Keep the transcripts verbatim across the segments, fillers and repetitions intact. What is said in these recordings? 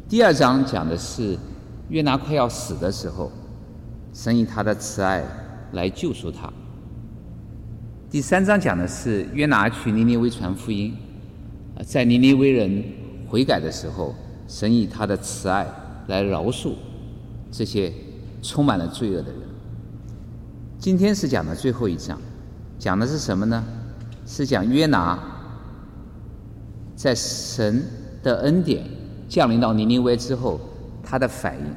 第二章讲的是约拿快要死的时候，神以他的慈爱来救赎他。第三章讲的是约拿去尼尼微传福音，在尼尼微人悔改的时候，神以他的慈爱来饶恕这些充满了罪恶的人。今天是讲的最后一章，讲的是什么呢？是讲约拿在神的恩典降临到尼尼微之后，他的反应，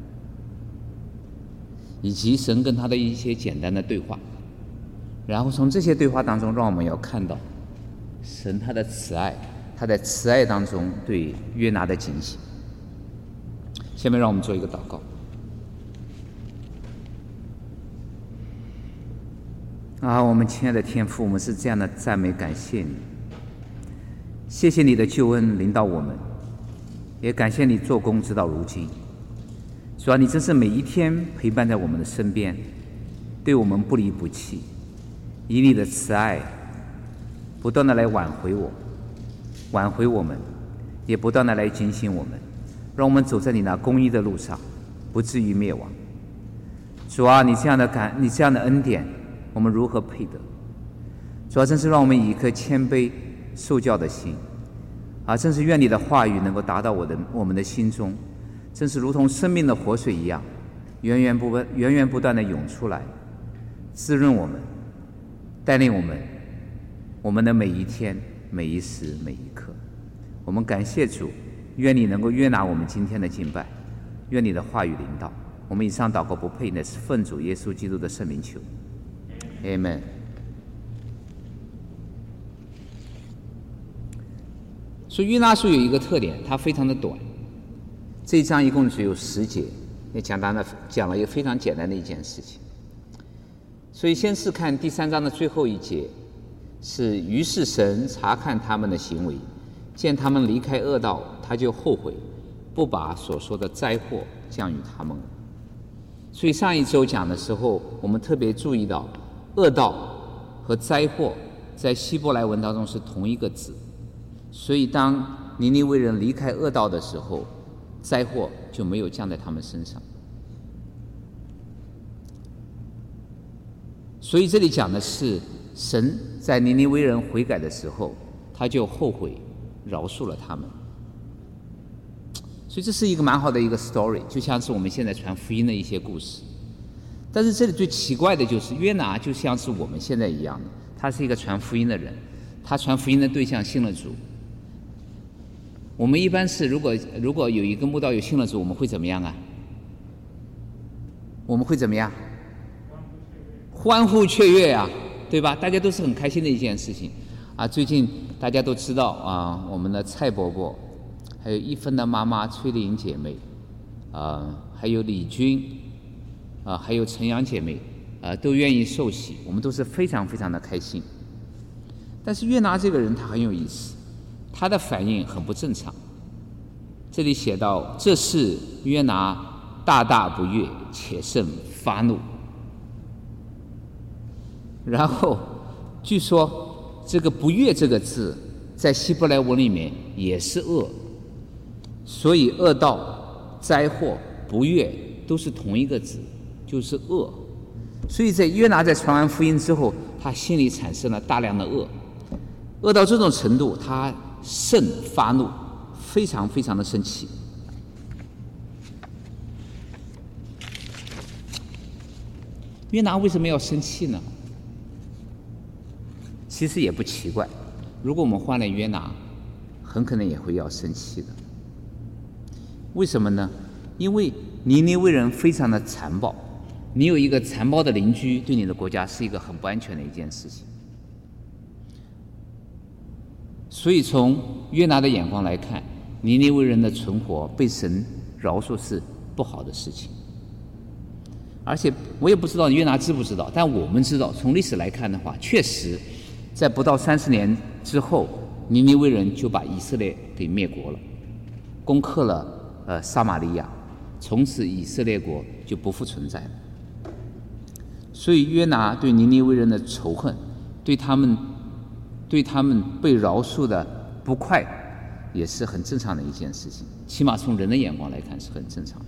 以及神跟他的一些简单的对话。然后从这些对话当中，让我们要看到神他的慈爱，他在慈爱当中对约拿的警醒。下面让我们做一个祷告。啊，我们亲爱的天父，我们是这样的赞美感谢你，谢谢你的救恩临到我们，也感谢你做工直到如今。主啊，你真是每一天陪伴在我们的身边，对我们不离不弃，以你的慈爱不断的来挽回我挽回我们，也不断的来警醒我们，让我们走在你那公义的路上，不至于灭亡。主啊，你这样的感你这样的恩典，我们如何配得？主啊，真是让我们以一颗谦卑受教的心啊，正是愿你的话语能够达到我的我们的心中，正是如同生命的活水一样，源源不源源不断的涌出来，滋润我们，带领我们我们的每一天每一时每一刻。我们感谢主，愿你能够悦纳我们今天的敬拜，愿你的话语领导我们。以上祷告不配，乃是奉主耶稣基督的圣名求，Amen。所以约拿书有一个特点，它非常的短，这一章一共只有十节，也讲单了讲了一个非常简单的一件事情。所以先是看第三章的最后一节，是于是神察看他们的行为，见他们离开恶道，他就后悔，不把所说的灾祸降于他们了。所以上一周讲的时候，我们特别注意到恶道和灾祸在希伯来文当中是同一个字，所以当尼尼微人离开恶道的时候，灾祸就没有降在他们身上。所以这里讲的是神在尼尼微人悔改的时候，他就后悔饶恕了他们。所以这是一个蛮好的一个 story， 就像是我们现在传福音的一些故事。但是这里最奇怪的就是约拿就像是我们现在一样的，他是一个传福音的人，他传福音的对象信了主。我们一般是如果如果有一个慕道友信了主，我们会怎么样啊？我们会怎么样？欢呼雀跃啊，对吧？大家都是很开心的一件事情啊。最近大家都知道啊，我们的蔡伯伯，还有一芬的妈妈崔丽颖姐妹，啊，还有李军，啊，还有陈阳姐妹，啊，都愿意受洗，我们都是非常非常的开心。但是约拿这个人他很有意思，他的反应很不正常。这里写到，这事约拿大大不悦，且甚发怒。然后据说这个不悦这个字在希伯来文里面也是恶，所以恶道、灾祸、不悦都是同一个字，就是恶。所以在约拿在传完福音之后，他心里产生了大量的恶，恶到这种程度，他甚发怒，非常非常的生气。约拿为什么要生气呢？其实也不奇怪，如果我们换了约拿，很可能也会要生气的。为什么呢？因为尼尼微人非常的残暴，你有一个残暴的邻居，对你的国家是一个很不安全的一件事情。所以从约拿的眼光来看，尼尼微人的存活被神饶恕是不好的事情。而且我也不知道约拿知不知道，但我们知道，从历史来看的话，确实在不到三十年之后，尼尼微人就把以色列给灭国了，攻克了呃撒玛利亚，从此以色列国就不复存在了。所以约拿对尼尼微人的仇恨，对他们对他们被饶恕的不快， 也是很正常的一件事情，起码从人的眼光来看是很正常的。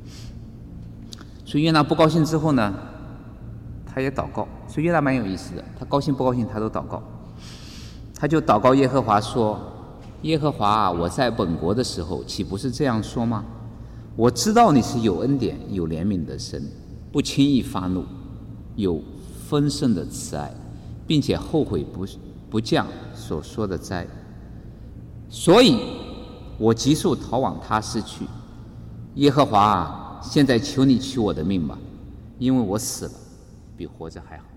所以约拿不高兴之后呢，他也祷告。所以约拿蛮有意思的，他高兴不高兴他都祷告。他就祷告耶和华说：耶和华啊，我在本国的时候岂不是这样说吗？我知道你是有恩典有怜悯的神，不轻易发怒，有丰盛的慈爱，并且后悔不不降所说的灾。所以我急速逃往他施去。耶和华啊，现在求你取我的命吧，因为我死了比活着还好。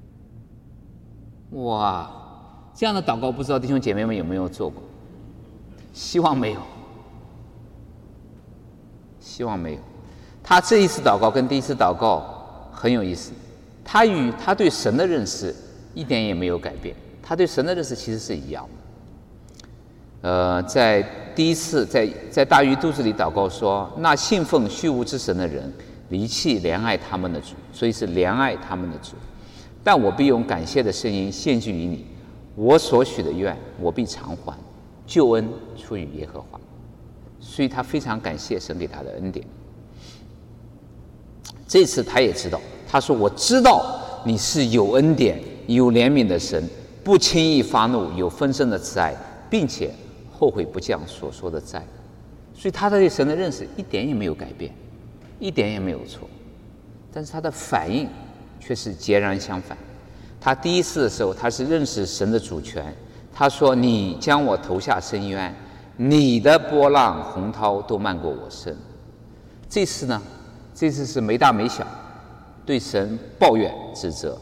哇，这样的祷告不知道弟兄姐妹们有没有做过？希望没有，希望没有。他这一次祷告跟第一次祷告很有意思，他与他对神的认识一点也没有改变，他对神的认识其实是一样的。呃，在第一次在在大鱼肚子里祷告说，那信奉虚无之神的人离弃怜爱他们的主，所以是怜爱他们的主。但我必用感谢的声音献祭于你，我所许的愿我必偿还，救恩出于耶和华。所以他非常感谢神给他的恩典。这次他也知道，他说我知道你是有恩典有怜悯的神，不轻易发怒，有丰盛的慈爱，并且后悔不降所说的灾。所以他对神的认识一点也没有改变，一点也没有错，但是他的反应却是截然相反。他第一次的时候，他是认识神的主权，他说你将我投下深渊，你的波浪洪涛都漫过我身。这次呢，这次是没大没小，对神抱怨指责。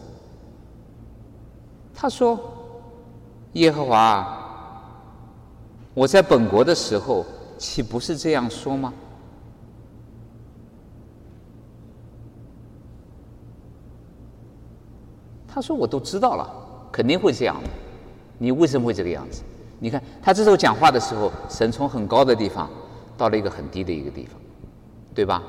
他说耶和华，我在本国的时候岂不是这样说吗？他说我都知道了，肯定会这样的，你为什么会这个样子？你看他这时候讲话的时候，神从很高的地方到了一个很低的一个地方，对吧？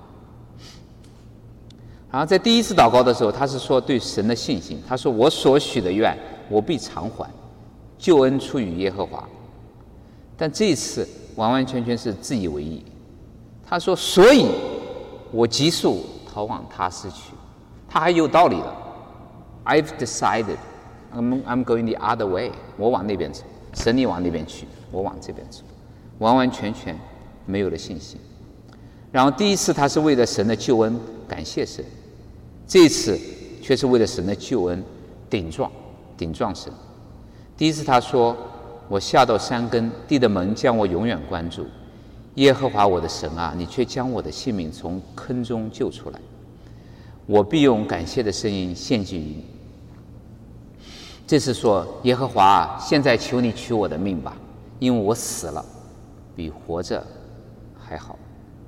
然后在第一次祷告的时候，他是说对神的信心，他说我所许的愿我必偿还，救恩出于耶和华。但这一次完完全全是自以为意，他说所以我急速逃往他施去。他还有道理的， I've decided I'm, I'm going the other way， 我往那边走，神你往那边去，我往这边走，完完全全没有了信心。然后第一次他是为了神的救恩感谢神，这一次却是为了神的救恩顶撞顶撞神。第一次他说我下到山根，地的门将我永远关住，耶和华我的神啊，你却将我的性命从坑中救出来，我必用感谢的声音献祭于你。这次说耶和华啊，现在求你取我的命吧，因为我死了比活着还好。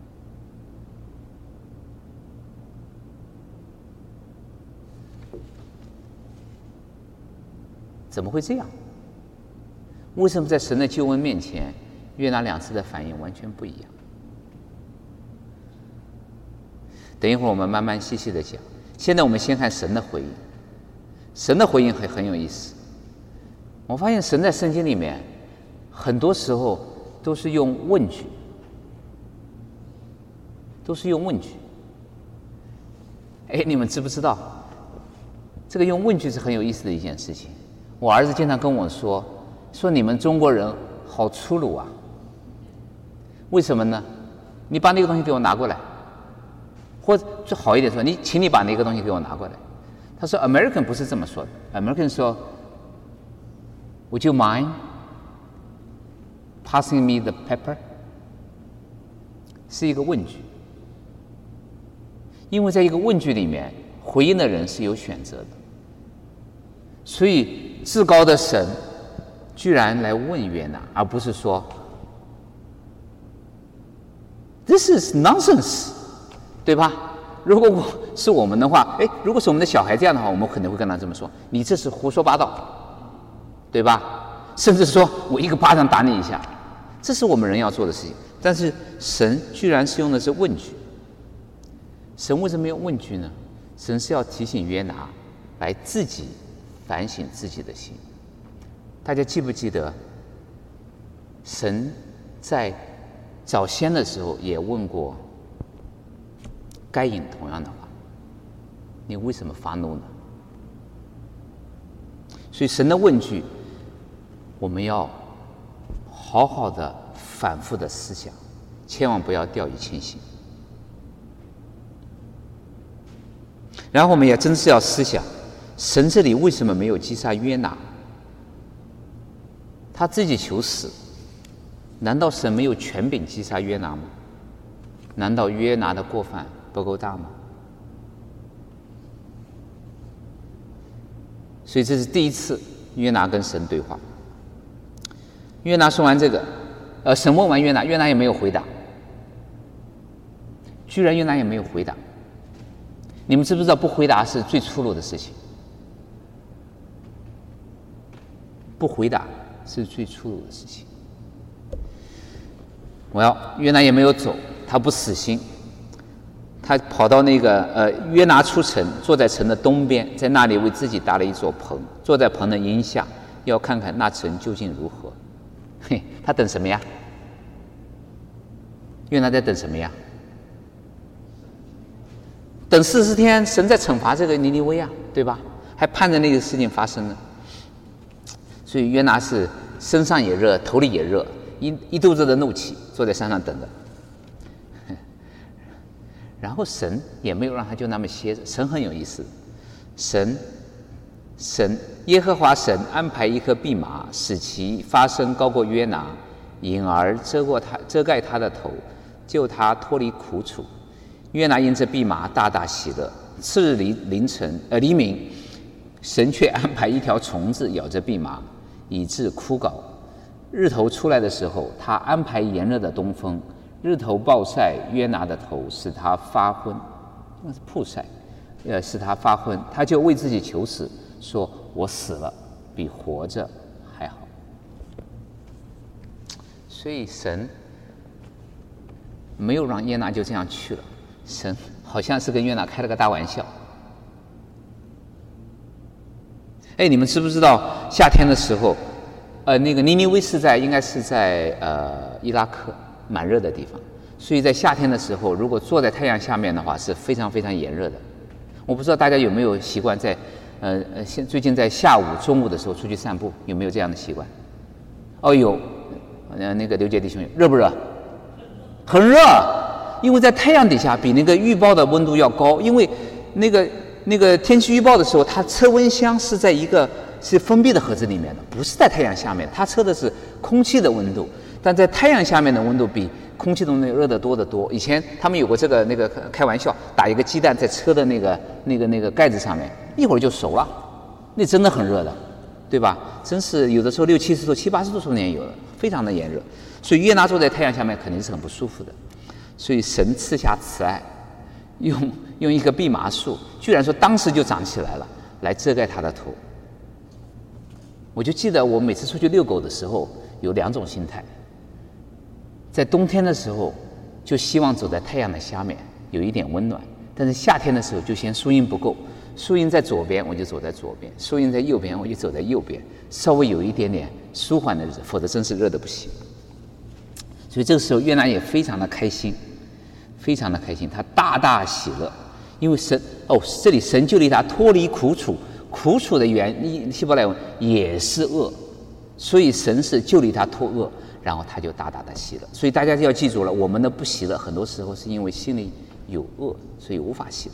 怎么会这样？为什么在神的救恩面前，约拿两次的反应完全不一样？等一会儿我们慢慢细细的讲。现在我们先看神的回应。神的回应很很有意思。我发现神在圣经里面很多时候都是用问句，都是用问句。哎，你们知不知道？这个用问句是很有意思的一件事情。我儿子经常跟我说，说你们中国人好粗鲁啊。为什么呢？你把那个东西给我拿过来，或者就好一点说，你请你把那个东西给我拿过来。他说 American 不是这么说的， American 说 Would you mind passing me the pepper？ 是一个问句，因为在一个问句里面，回应的人是有选择的，所以至高的神居然来问约拿，而不是说 This is nonsense， 对吧？如果我是我们的话，哎，如果是我们的小孩这样的话，我们肯定会跟他这么说：你这是胡说八道，对吧？甚至说我一个巴掌打你一下，这是我们人要做的事情。但是神居然是用的是问句。神为什么用问句呢？神是要提醒约拿来自己反省自己的心。大家记不记得神在早先的时候也问过该隐同样的话：你为什么发怒呢？所以神的问句，我们要好好的反复的思想，千万不要掉以轻心。然后我们也真是要思想，神这里为什么没有击杀约拿？他自己求死，难道神没有权柄击杀约拿吗？难道约拿的过犯不够大吗？所以这是第一次约拿跟神对话。约拿说完这个，呃，神问完约拿，约拿也没有回答，居然约拿也没有回答。你们知不知道不回答是最粗鲁的事情？不回答是最粗鲁的事情。我要约拿也没有走，他不死心，他跑到那个呃约拿出城，坐在城的东边，在那里为自己搭了一座棚，坐在棚的荫下，要看看那城究竟如何。嘿，他等什么呀？约拿在等什么呀？等四十天，神在惩罚这个尼尼微啊，对吧？还盼着那个事情发生呢。所以约拿是身上也热，头里也热，一一肚子的怒气，坐在山上等着。然后神也没有让他就那么歇着，神很有意思，神神耶和华神安排一颗蓖麻，使其发声高过约拿，因而遮过他遮盖他的头，救他脱离苦楚。约拿因这蓖麻大大喜乐。次日凌凌晨呃黎明，神却安排一条虫子咬着蓖麻，以致枯槁。日头出来的时候，他安排炎热的东风，日头暴晒约拿的头，使他发昏，那是曝晒，呃，使他发昏，他就为自己求死，说：“我死了，比活着还好。”所以神没有让约拿就这样去了，神好像是跟约拿开了个大玩笑。哎，你们知不知道夏天的时候，呃，那个尼尼微是在应该是在呃伊拉克蛮热的地方，所以在夏天的时候，如果坐在太阳下面的话，是非常非常炎热的。我不知道大家有没有习惯在呃呃现最近在下午中午的时候出去散步，有没有这样的习惯？哦，有，呃那个刘杰弟兄热不热？很热，因为在太阳底下比那个预报的温度要高，因为那个那个天气预报的时候，它测温箱是在一个是封闭的盒子里面的，不是在太阳下面，它测的是空气的温度，但在太阳下面的温度比空气中那热得多得多。以前他们有过这个那个开玩笑，打一个鸡蛋在车的那个那个那个盖子上面，一会儿就熟了，那真的很热的，对吧？真是有的时候六七十度、七八十度出也有的，非常的炎热。所以约拿坐在太阳下面肯定是很不舒服的。所以神赐下慈爱，用用一棵蓖麻树，居然说当时就长起来了，来遮盖他的头。我就记得我每次出去遛狗的时候，有两种心态。在冬天的时候，就希望走在太阳的下面，有一点温暖；但是夏天的时候，就嫌树荫不够，树荫在左边，我就走在左边；树荫在右边，我就走在右边，稍微有一点点舒缓的日子，否则真是热得不行。所以这个时候，约拿也非常的开心，非常的开心，他大大喜乐，因为神哦，这里神救了他脱离苦楚，苦楚的原意希伯来文也是恶，所以神是救了他脱恶，然后他就大大的喜乐。所以大家就要记住了，我们的不喜乐很多时候是因为心里有恶，所以无法喜乐。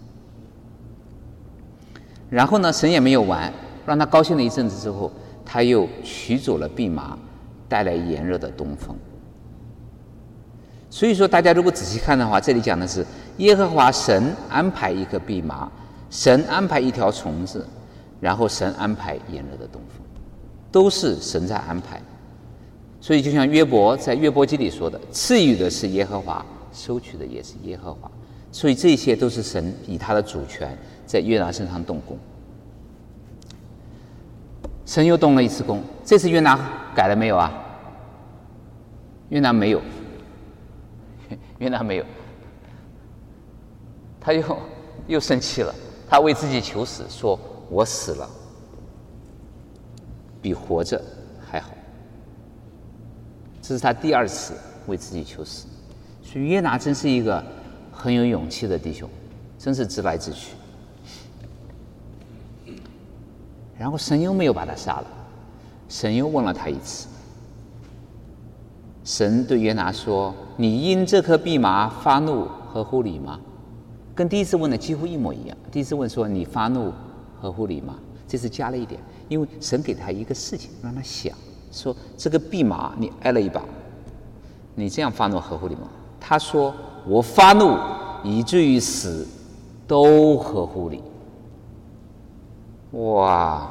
然后呢，神也没有完，让他高兴了一阵子之后，他又取走了蓖麻，带来炎热的东风。所以说，大家如果仔细看的话，这里讲的是耶和华神安排一颗蓖麻，神安排一条虫子，然后神安排炎热的东风，都是神在安排。所以就像约伯在约伯记里说的，赐予的是耶和华，收取的也是耶和华。所以这些都是神以他的主权在约拿身上动工。神又动了一次工，这次约拿改了没有啊？约拿没有。约拿没有，他又又生气了，他为自己求死，说：“我死了，比活着还好。” 这是他第二次为自己求死。所以约拿真是一个很有勇气的弟兄，真是直来直去。然后神又没有把他杀了，神又问了他一次。神对约拿说：“你因这颗蓖麻发怒，合乎理吗？”跟第一次问的几乎一模一样。第一次问说：“你发怒合乎理吗？”这次加了一点，因为神给他一个事情让他想，说这个蓖麻你挨了一把，你这样发怒合乎理吗？他说：“我发怒以至于死，都合乎理。”哇！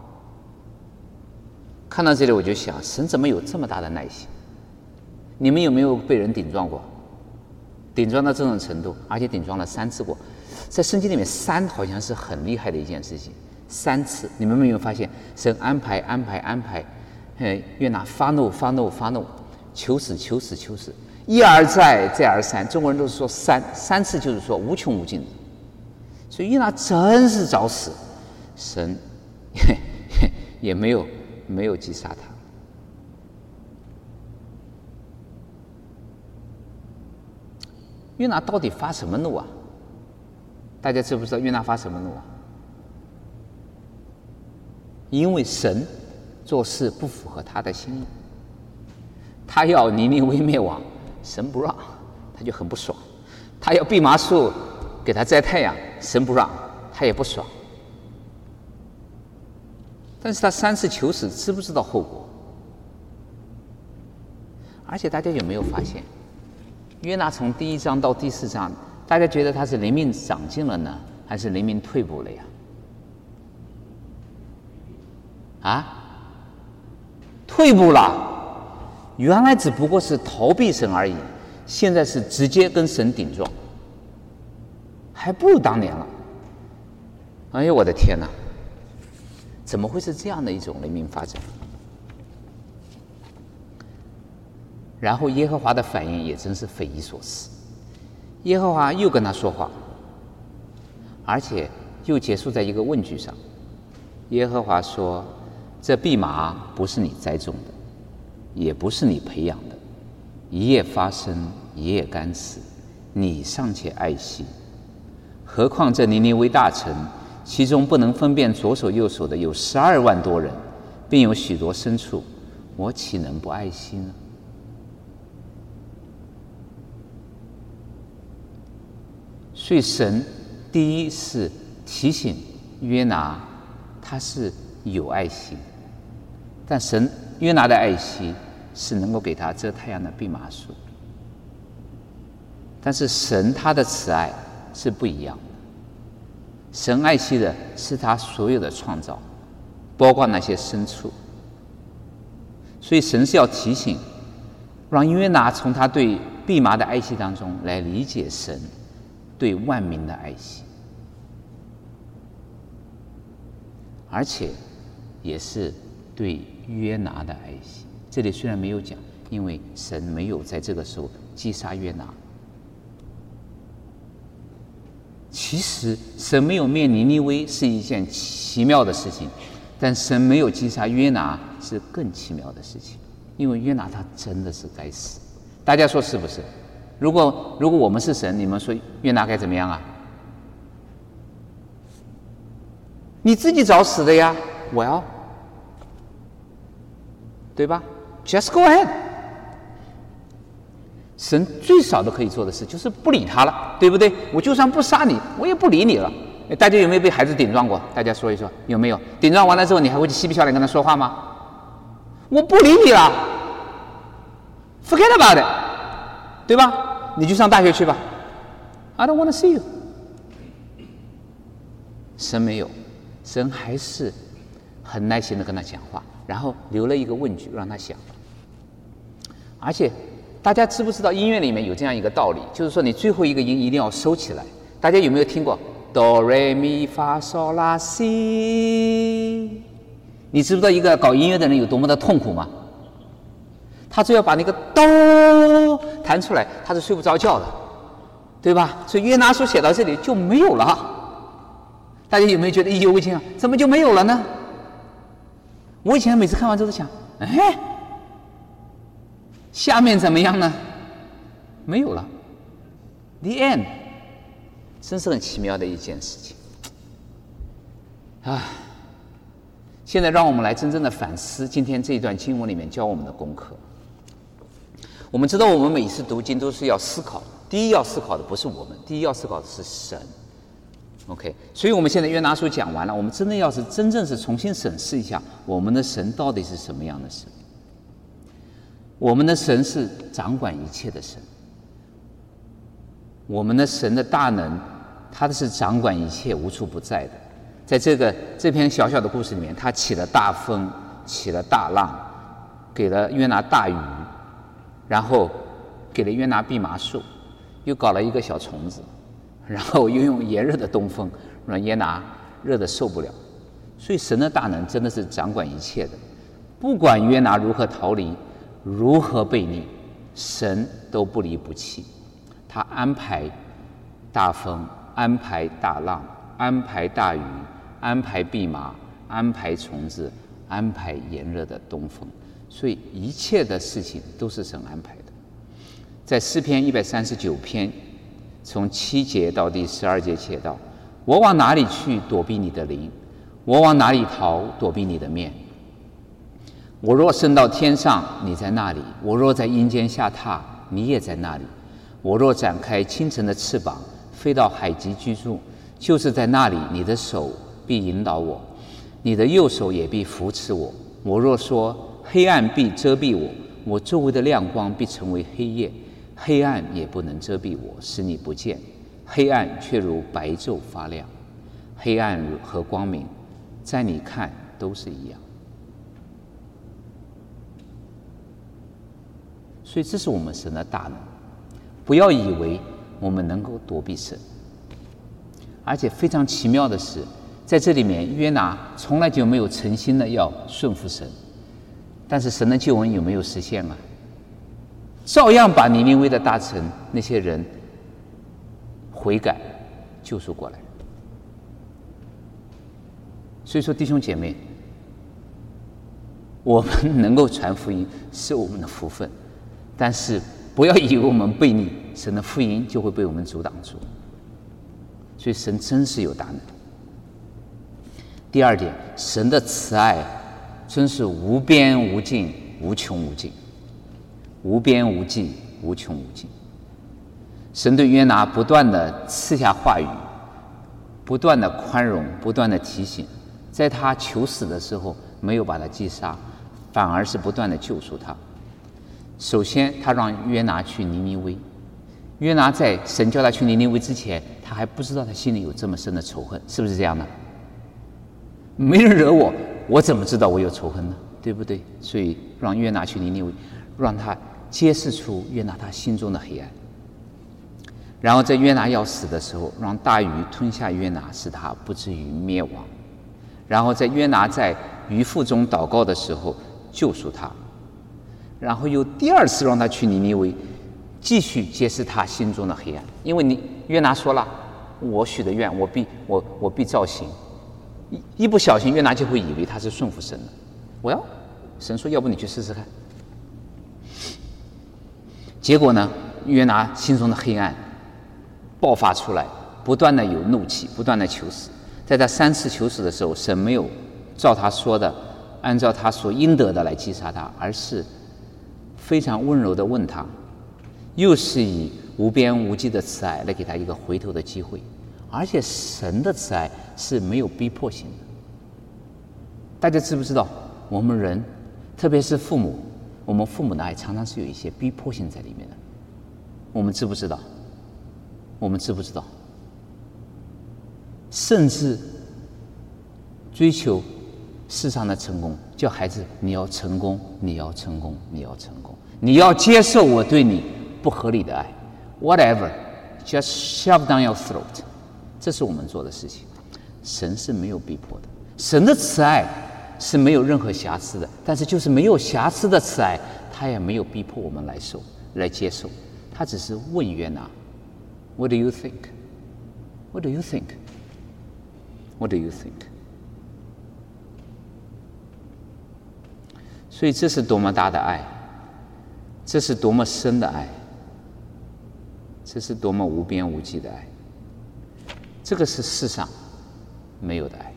看到这里我就想，神怎么有这么大的耐心？你们有没有被人顶撞过？顶撞到这种程度，而且顶撞了三次过。在圣经里面，三好像是很厉害的一件事情。三次，你们有没有发现，神安排安排安排，呃，约拿发怒发怒发怒，求死求死求死，一而再再而三。中国人都是说三三次，就是说无穷无尽的。所以约拿真是找死，神也也没有没有击杀他。约拿到底发什么怒啊？大家知不知道约拿发什么怒啊？因为神做事不符合他的心意，他要尼尼微灭亡，神不让，他就很不爽；他要蓖麻树给他摘太阳，神不让，他也不爽。但是他三次求死，知不知道后果？而且大家有没有发现，约拿从第一章到第四章，大家觉得他是灵命长进了呢，还是灵命退步了呀？啊，退步了。原来只不过是逃避神而已，现在是直接跟神顶撞，还不如当年了。哎呦，我的天哪！怎么会是这样的一种灵命发展？然后耶和华的反应也真是匪夷所思。耶和华又跟他说话，而且又结束在一个问句上。耶和华说：“这蓖麻不是你栽种的，也不是你培养的，一夜发生，一夜干死，你尚且爱惜。何况这尼尼微大城，其中不能分辨左手右手的有十二万多人，并有许多牲畜，我岂能不爱惜呢？”所以神第一是提醒约拿，他是有爱心，但神约拿的爱心是能够给他遮太阳的蓖麻树，但是神他的慈爱是不一样的。神爱惜的是他所有的创造，包括那些牲畜。所以神是要提醒，让约拿从他对蓖麻的爱惜当中来理解神对万民的爱惜，而且也是对约拿的爱惜。这里虽然没有讲，因为神没有在这个时候击杀约拿。其实神没有灭尼尼微是一件奇妙的事情，但神没有击杀约拿是更奇妙的事情，因为约拿他真的是该死。大家说是不是？如果如果我们是神，你们说约拿该怎么样啊？你自己找死的呀，我要，对吧 ？Just go ahead。神最少的可以做的事就是不理他了，对不对？我就算不杀你，我也不理你了。大家有没有被孩子顶撞过？大家说一说，有没有？顶撞完了之后，你还会去嬉皮笑脸跟他说话吗？我不理你了 ，forget about it， 对吧？你去上大学去吧 ，I don't want to see you。神没有，神还是很耐心的跟他讲话，然后留了一个问句让他想。而且大家知不知道音乐里面有这样一个道理，就是说你最后一个音一定要收起来。大家有没有听过哆来咪发嗦拉西？你知不知道一个搞音乐的人有多么的痛苦吗？他只要把那个哆弹出来，他是睡不着觉的，对吧？所以约拿书写到这里就没有了。大家有没有觉得意犹未尽啊？怎么就没有了呢？我以前每次看完之后想，哎， 下面怎么样呢？没有了 ，the end， 真是很奇妙的一件事情啊！现在让我们来真正的反思今天这一段经文里面教我们的功课。我们知道，我们每次读经都是要思考，第一要思考的不是我们，第一要思考的是神。OK， 所以我们现在约拿书讲完了，我们真的要是真正是重新审视一下，我们的神到底是什么样的神？我们的神是掌管一切的神，我们的神的大能，他的是掌管一切，无处不在的。在这个这篇小小的故事里面，他起了大风，起了大浪，给了约拿大雨，然后给了约拿蓖麻树，又搞了一个小虫子，然后又用炎热的东风让约拿热得受不了。所以神的大能真的是掌管一切的，不管约拿如何逃离，如何悖逆，神都不离不弃。他安排大风，安排大浪，安排大雨，安排蓖麻，安排虫子，安排炎热的东风。所以一切的事情都是神安排的。在诗篇一百三十九篇从七节到第十二节写道：我往哪里去躲避你的灵？我往哪里逃躲避你的面？我若升到天上，你在那里；我若在阴间下榻，你也在那里。我若展开清晨的翅膀，飞到海极居住，就是在那里，你的手必引导我，你的右手也必扶持我。我若说黑暗必遮蔽我，我周围的亮光必成为黑夜，黑暗也不能遮蔽我，使你不见。黑暗却如白昼发亮，黑暗和光明，在你看都是一样。所以这是我们神的大能，不要以为我们能够躲避神。而且非常奇妙的是，在这里面约拿从来就没有诚心的要顺服神，但是神的救恩有没有实现啊？照样把尼尼微的大臣那些人悔改救赎过来。所以说弟兄姐妹，我们能够传福音是我们的福分，但是不要以为我们悖逆，神的福音就会被我们阻挡住。所以神真是有大能。第二点，神的慈爱真是无边无尽，无穷无尽，无边无际，无穷无尽。神对约拿不断的赐下话语，不断的宽容，不断的提醒，在他求死的时候没有把他击杀，反而是不断的救赎他。首先他让约拿去尼尼微，约拿在神叫他去尼尼微之前，他还不知道他心里有这么深的仇恨，是不是这样的？没人惹我，我怎么知道我有仇恨呢？对不对？所以让约拿去尼尼微，让他揭示出约拿他心中的黑暗。然后在约拿要死的时候，让大鱼吞下约拿，使他不至于灭亡。然后在约拿在鱼腹中祷告的时候救赎他。然后又第二次让他去尼尼微，继续揭示他心中的黑暗。因为你约拿说了，我许的愿，我必我我必照行。一一不小心，约拿就会以为他是顺服神的。我要神说，要不你去试试看。结果呢，约拿心中的黑暗爆发出来，不断的有怒气，不断的求死。在他三次求死的时候，神没有照他说的，按照他所应得的来击杀他，而是非常温柔的问他，又是以无边无际的慈爱来给他一个回头的机会。而且神的慈爱是没有逼迫性的。大家知不知道，我们人，特别是父母，我们父母的爱常常是有一些逼迫性在里面的。我们知不知道？我们知不知道？甚至追求世上的成功，叫孩子你要成功，你要成功，你要成功，你要接受我对你不合理的爱 ，whatever， just shove down your throat。这是我们做的事情。神是没有逼迫的，神的慈爱是没有任何瑕疵的，但是就是没有瑕疵的慈爱，他也没有逼迫我们来受来接受，他只是问约拿 What do you think? What do you think? What do you think? 所以这是多么大的爱！ 这是多么深的爱，这是多么无边无际的爱，这个是世上没有的爱。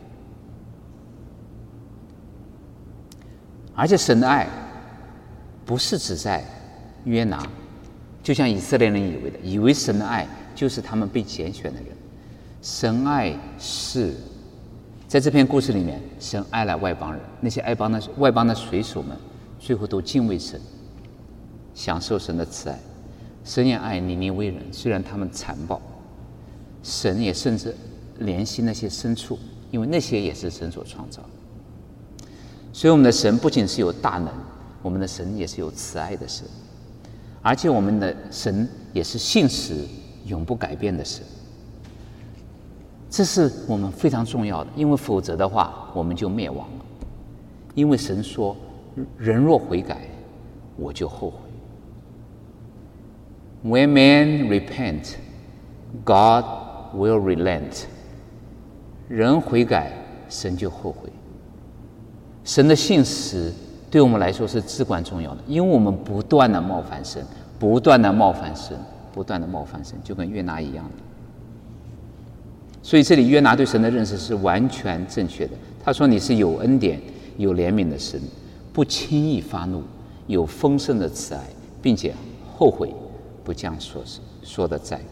而且神的爱不是只在约拿，就像以色列人以为的，以为神的爱就是他们被拣选的人。神爱是在这篇故事里面，神爱了外邦人，那些外邦的外邦的水手们最后都敬畏神，享受神的慈爱。神也爱尼尼微人，虽然他们残暴，神也甚至怜惜那些牲畜，因为那些也是神所创造的。所以我们的神不仅是有大能，我们的神也是有慈爱的神，而且我们的神也是信实永不改变的神。这是我们非常重要的，因为否则的话我们就灭亡了。因为神说，人若悔改，我就后悔。 When men repent, God will relent. 人悔改，神就后悔。神的信实对我们来说是至关重要的，因为我们不断的冒犯神，不断的冒犯神，不断的冒犯神，就跟约拿一样的。所以这里约拿对神的认识是完全正确的。他说：“你是有恩典、有怜悯的神，不轻易发怒，有丰盛的慈爱，并且后悔不将说说的在。”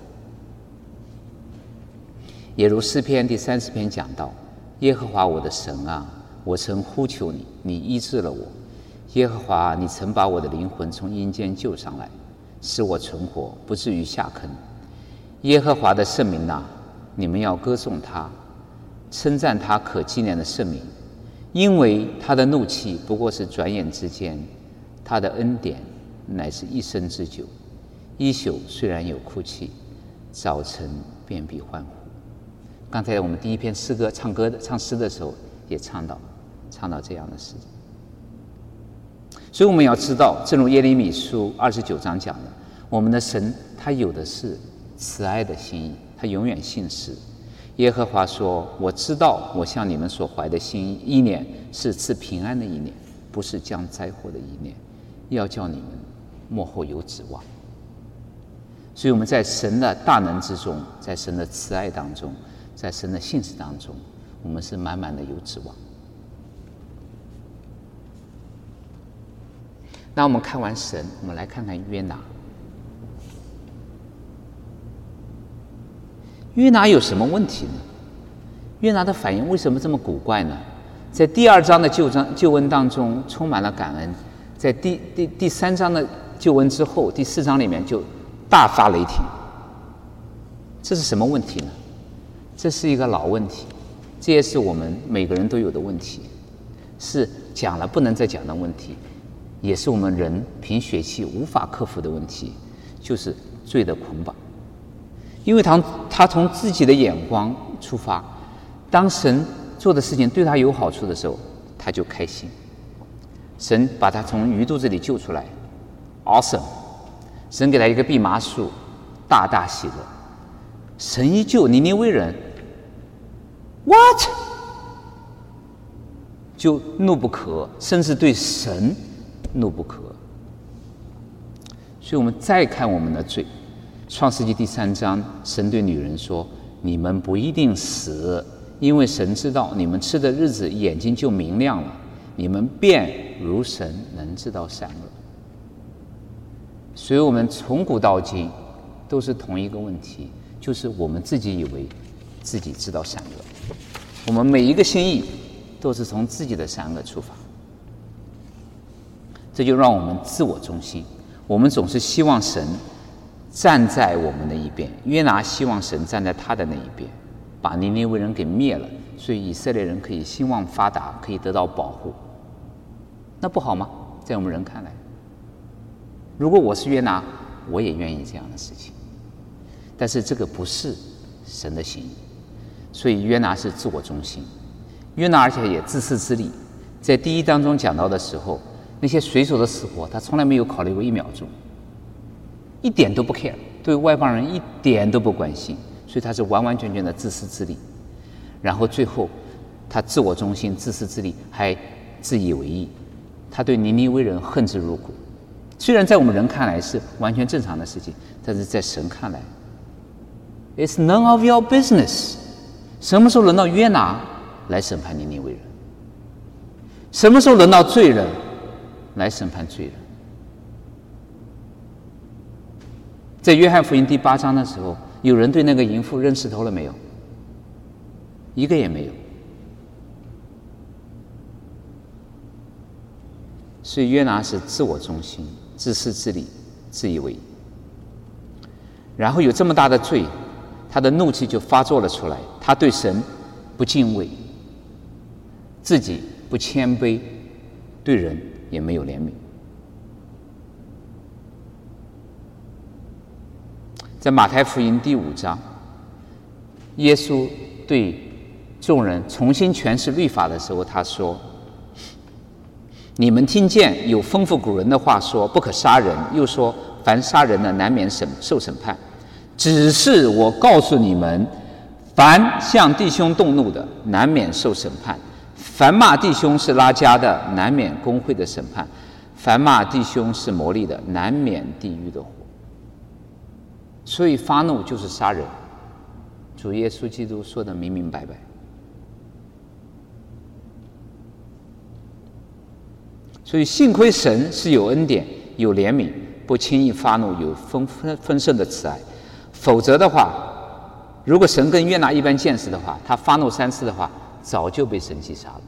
也如诗篇第三十篇讲到：“耶和华我的神啊，我曾呼求你，你医治了我。耶和华，你曾把我的灵魂从阴间救上来，使我存活，不至于下坑。耶和华的圣名啊，你们要歌颂他，称赞他可纪念的圣名，因为他的怒气不过是转眼之间，他的恩典乃是一生之久。一宿虽然有哭泣，早晨便必欢呼。”刚才我们第一篇诗歌唱歌的唱诗的时候也唱到唱到这样的事。所以我们要知道，正如耶利米书二十九章讲的，我们的神他有的是慈爱的心意，他永远信实。耶和华说：“我知道我向你们所怀的心意念是赐平安的意念，不是降灾祸的意念，要叫你们末后有指望。”所以我们在神的大能之中，在神的慈爱当中，在神的信实当中，我们是满满的有指望。那我们看完神，我们来看看约拿。约拿有什么问题呢？约拿的反应为什么这么古怪呢？在第二章的救章救恩当中充满了感恩，在第第第三章的救恩之后，第四章里面就大发雷霆。这是什么问题呢？这是一个老问题，这也是我们每个人都有的问题，是讲了不能再讲的问题，也是我们人凭血气无法克服的问题，就是罪的捆绑。因为他他从自己的眼光出发，当神做的事情对他有好处的时候，他就开心。神把他从鱼肚子里救出来 ，awesome！ 神给他一个蓖麻树，大大喜乐。神一救尼尼微人 ，what？ 就怒不可，甚至对神怒不可。所以我们再看我们的罪。创世纪第三章，神对女人说：“你们不一定死，因为神知道你们吃的日子眼睛就明亮了，你们便如神能知道善恶。”所以我们从古到今都是同一个问题，就是我们自己以为自己知道善恶，我们每一个心意都是从自己的善恶出发，这就让我们自我中心。我们总是希望神站在我们的一边，约拿希望神站在他的那一边，把尼尼微人给灭了，所以以色列人可以兴旺发达，可以得到保护。那不好吗？在我们人看来，如果我是约拿，我也愿意这样的事情。但是这个不是神的心意，所以约拿是自我中心。约拿而且也自私自利，在第一章中讲到的时候，那些水手的死活，他从来没有考虑过一秒钟。一点都不 care， 对外邦人一点都不关心，所以他是完完全全的自私自利。然后最后他自我中心、自私自利，还自以为意，他对尼尼微人恨之入骨， 虽然在我们人看来是完全正常的事情，但是在神看来 ，It's none of your business。什么时候轮到约拿来审判尼尼微人？什么时候轮到罪人来审判罪人？在约翰福音第八章的时候，有人对那个淫妇扔石头了没有？一个也没有。所以约拿是自我中心、自私自利、自以为。然后有这么大的罪，他的怒气就发作了出来。他对神不敬畏，自己不谦卑，对人也没有怜悯。在马太福音第五章，耶稣对众人重新诠释律法的时候，他说：你们听见有吩咐古人的话说不可杀人，又说凡杀人的难免审受审判。只是我告诉你们，凡向弟兄动怒的，难免受审判；凡骂弟兄是拉加的，难免公会的审判；凡骂弟兄是魔力的，难免地狱的火。所以发怒就是杀人，主耶稣基督说得明明白白。所以幸亏神是有恩典、有怜悯，不轻易发怒，有丰丰盛的慈爱。否则的话，如果神跟约拿一般见识的话，他发怒三次的话，早就被神击杀了。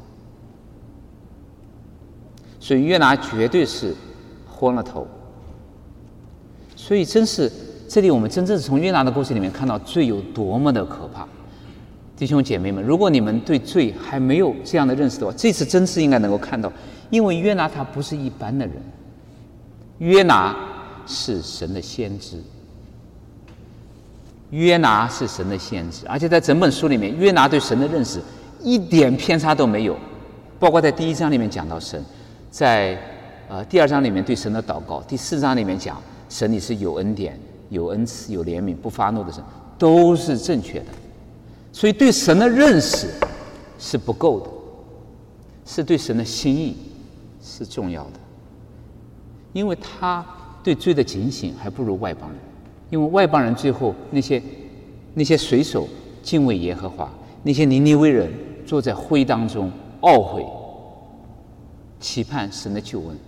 所以约拿绝对是昏了头。所以真是这里我们真正是从约拿的故事里面看到罪有多么的可怕。弟兄姐妹们，如果你们对罪还没有这样的认识的话，这次真是应该能够看到，因为约拿他不是一般的人，约拿是神的先知，约拿是神的先知，而且在整本书里面，约拿对神的认识一点偏差都没有，包括在第一章里面讲到神，在呃第二章里面对神的祷告，第四章里面讲神你是有恩典、有恩慈、有怜悯、不发怒的神，都是正确的。所以对神的认识是不够的，是对神的心意是重要的，因为他对罪的警醒还不如外邦人。因为外邦人最后那些那些水手敬畏耶和华，那些尼尼微人坐在灰当中懊悔，期盼神的救恩。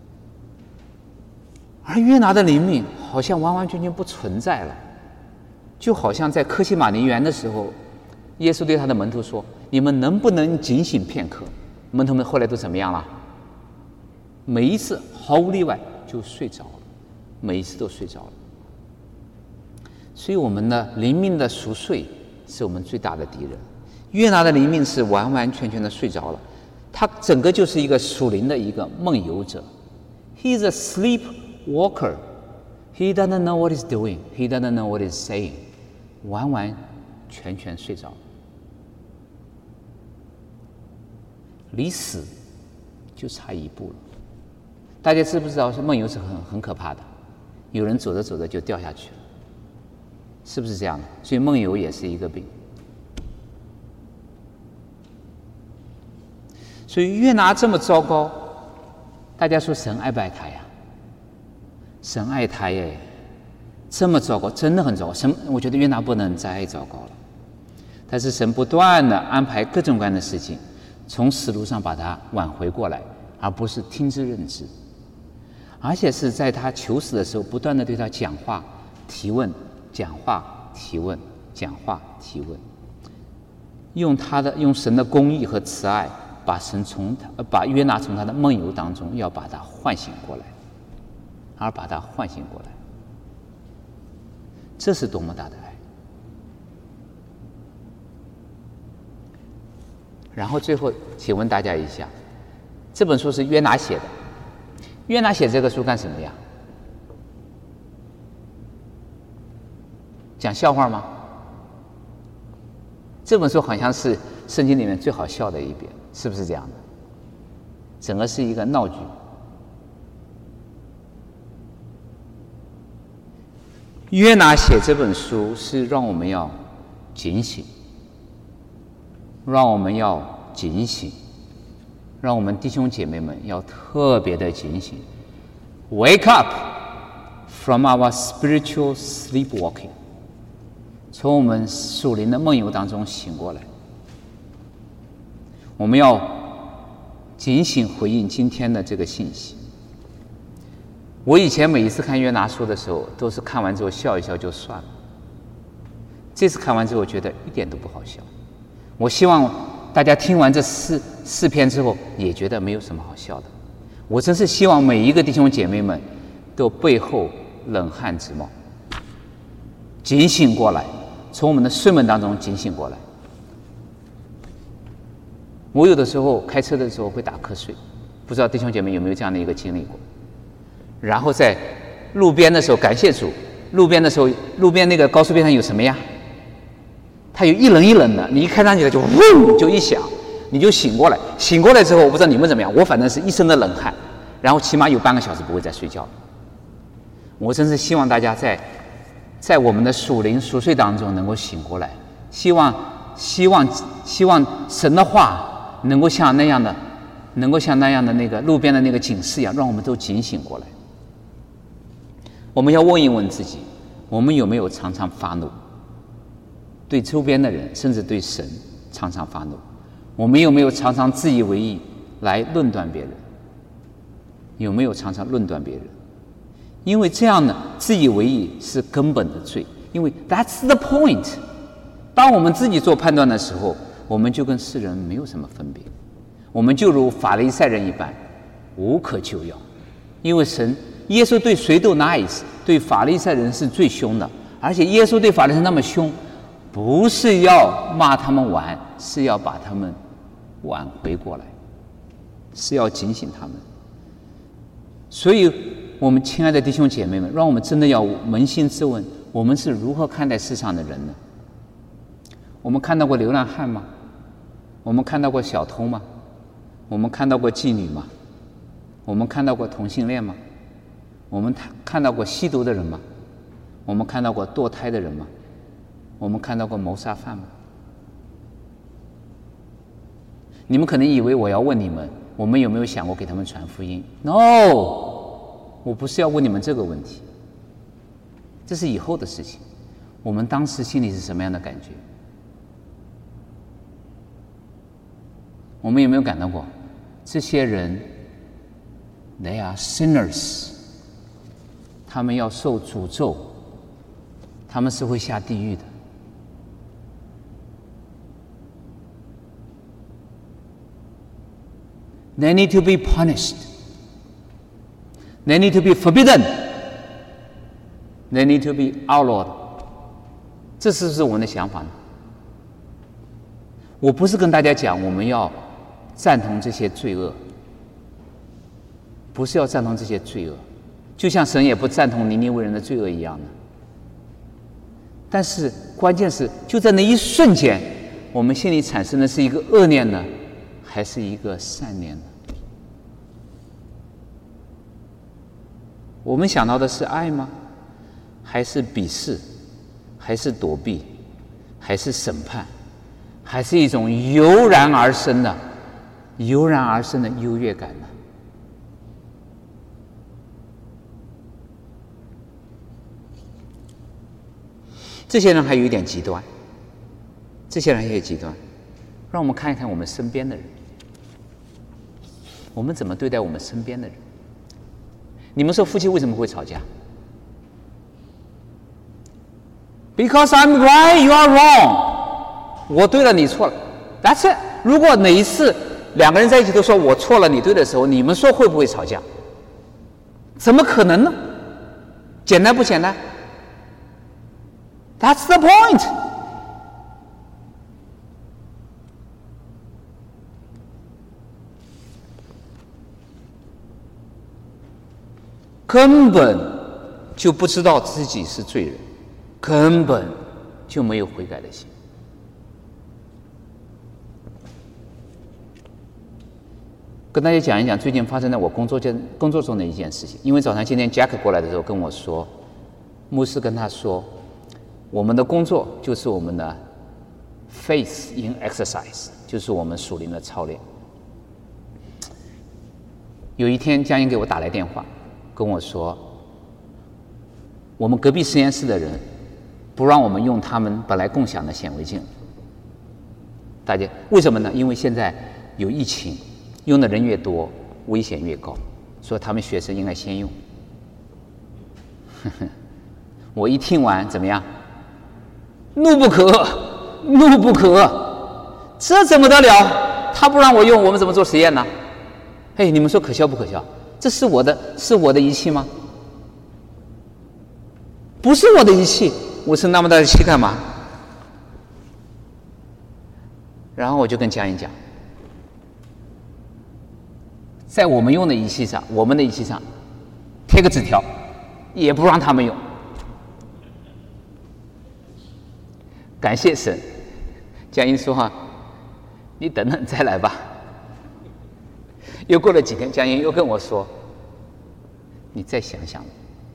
而约拿的灵命好像完完全全不存在了，就好像在科西玛尼园的时候，耶稣对他的门徒说：你们能不能警醒片刻？门徒们后来都怎么样了？每一次毫无例外就睡着了，每一次都睡着了。所以我们的灵命的熟睡是我们最大的敌人。约拿的灵命是完完全全的睡着了，他整个就是一个属灵的一个梦游者。He is a sleepwalker. He doesn't know what he's doing. He doesn't know what he's saying. 完完全全睡着了，离死就差一步了。大家知不知道梦游是很很可怕的？有人走着走着就掉下去了，是不是这样的？所以梦游也是一个病。所以约拿这么糟糕，大家说神爱不爱他呀？神爱他耶，这么糟糕，真的很糟糕。神，我觉得约拿不能再糟糕了。但是神不断的安排各种各样的事情，从死路上把他挽回过来，而不是听之任之。而且是在他求死的时候，不断的对他讲话、提问、讲话、提问、讲话、提问，用他的用神的公义和慈爱，把神从他把约拿从他的梦游当中要把他唤醒过来，而把他唤醒过来，这是多么大的爱！然后最后，请问大家一下，这本书是约拿写的。约拿写这个书干什么呀？讲笑话吗？这本书好像是圣经里面最好笑的一篇，是不是这样的？整个是一个闹剧。约拿写这本书是让我们要警醒，让我们要警醒，让我们弟兄姐妹们要特别的警醒。 Wake up from our spiritual sleepwalking， 从我们属灵的梦游当中醒过来。我们要警醒回应今天的这个信息。我以前每一次看约拿书的时候，都是看完之后笑一笑就算了。这次看完之后，觉得一点都不好笑。我希望大家听完这四四篇之后，也觉得没有什么好笑的。我真是希望每一个弟兄姐妹们都背后冷汗直冒，警醒过来，从我们的睡梦当中警醒过来。我有的时候开车的时候会打瞌睡，不知道弟兄姐妹有没有这样的一个经历过？然后在路边的时候，感谢主，路边的时候，路边那个高速边上有什么呀？它有一冷一冷的，你一开上去就嗡就一响，你就醒过来。醒过来之后，我不知道你们怎么样，我反正是一身的冷汗，然后起码有半个小时不会再睡觉。我真是希望大家在在我们的属灵熟睡当中能够醒过来，希望希望希望神的话能够像那样的，能够像那样的那个路边的那个警示一样，让我们都警醒过来。我们要问一问自己，我们有没有常常发怒？对周边的人，甚至对神常常发怒。我们有没有常常自以为意来论断别人？有没有常常论断别人？因为这样呢，自以为意是根本的罪。因为 that's the point。当我们自己做判断的时候，我们就跟世人没有什么分别，我们就如法利赛人一般，无可救药。因为神耶稣对谁都 nice， 对法利赛人是最凶的，而且耶稣对法利赛人那么凶，不是要骂他们完，是要把他们挽回过来，是要警醒他们。所以我们亲爱的弟兄姐妹们，让我们真的要扪心自问，我们是如何看待世上的人呢？我们看到过流浪汉吗？我们看到过小偷吗？我们看到过妓女吗？我们看到过同性恋吗？我们看到过吸毒的人吗？我们看到过堕胎的人吗？我们看到过谋杀犯吗？你们可能以为我要问你们，我们有没有想过给他们传福音？ No， 我不是要问你们这个问题，这是以后的事情。我们当时心里是什么样的感觉？我们有没有感到过，这些人 they are sinners， 他们要受诅咒，他们是会下地狱的。They need to be punished. They need to be forbidden. They need to be outlawed. 这是不是我们的想法呢？我不是跟大家讲我们要赞同这些罪恶，不是要赞同这些罪恶，就像神也不赞同尼尼微人的罪恶一样的。但是关键是，就在那一瞬间，我们心里产生的是一个恶念呢，还是一个善念呢？我们想到的是爱吗？还是鄙视？还是躲避？还是审判？还是一种油然而生的、油然而生的优越感呢？这些人还有一点极端，这些人还有极端。让我们看一看我们身边的人，我们怎么对待我们身边的人？你们说夫妻为什么会吵架？ Because I'm right, you are wrong。我对了，你错了。That's it。如果哪一次两个人在一起都说我错了，你对的时候，你们说会不会吵架？怎么可能呢？简单不简单 ？That's the point。根本就不知道自己是罪人，根本就没有悔改的心。跟大家讲一讲最近发生在我工作间工作中的一件事情。因为早上今天 Jack 过来的时候跟我说，牧师跟他说，我们的工作就是我们的 faith in exercise， 就是我们属灵的操练。有一天江英给我打来电话， 跟我说，我们隔壁实验室的人不让我们用他们本来共享的显微镜。大家为什么呢？因为现在有疫情，用的人越多，危险越高，所以他们学生应该先用。呵呵，我一听完怎么样？怒不可，怒不可，这怎么得了？他不让我用，我们怎么做实验呢？嘿，你们说可笑不可笑？这是我的，是我的仪器吗？不是我的仪器，我是那么大的仪器干嘛？然后我就跟佳音讲，在我们用的仪器上，我们的仪器上贴个纸条，也不让他们用。感谢神，佳音说哈，你等等再来吧。又过了几天，佳音又跟我说，你再想想。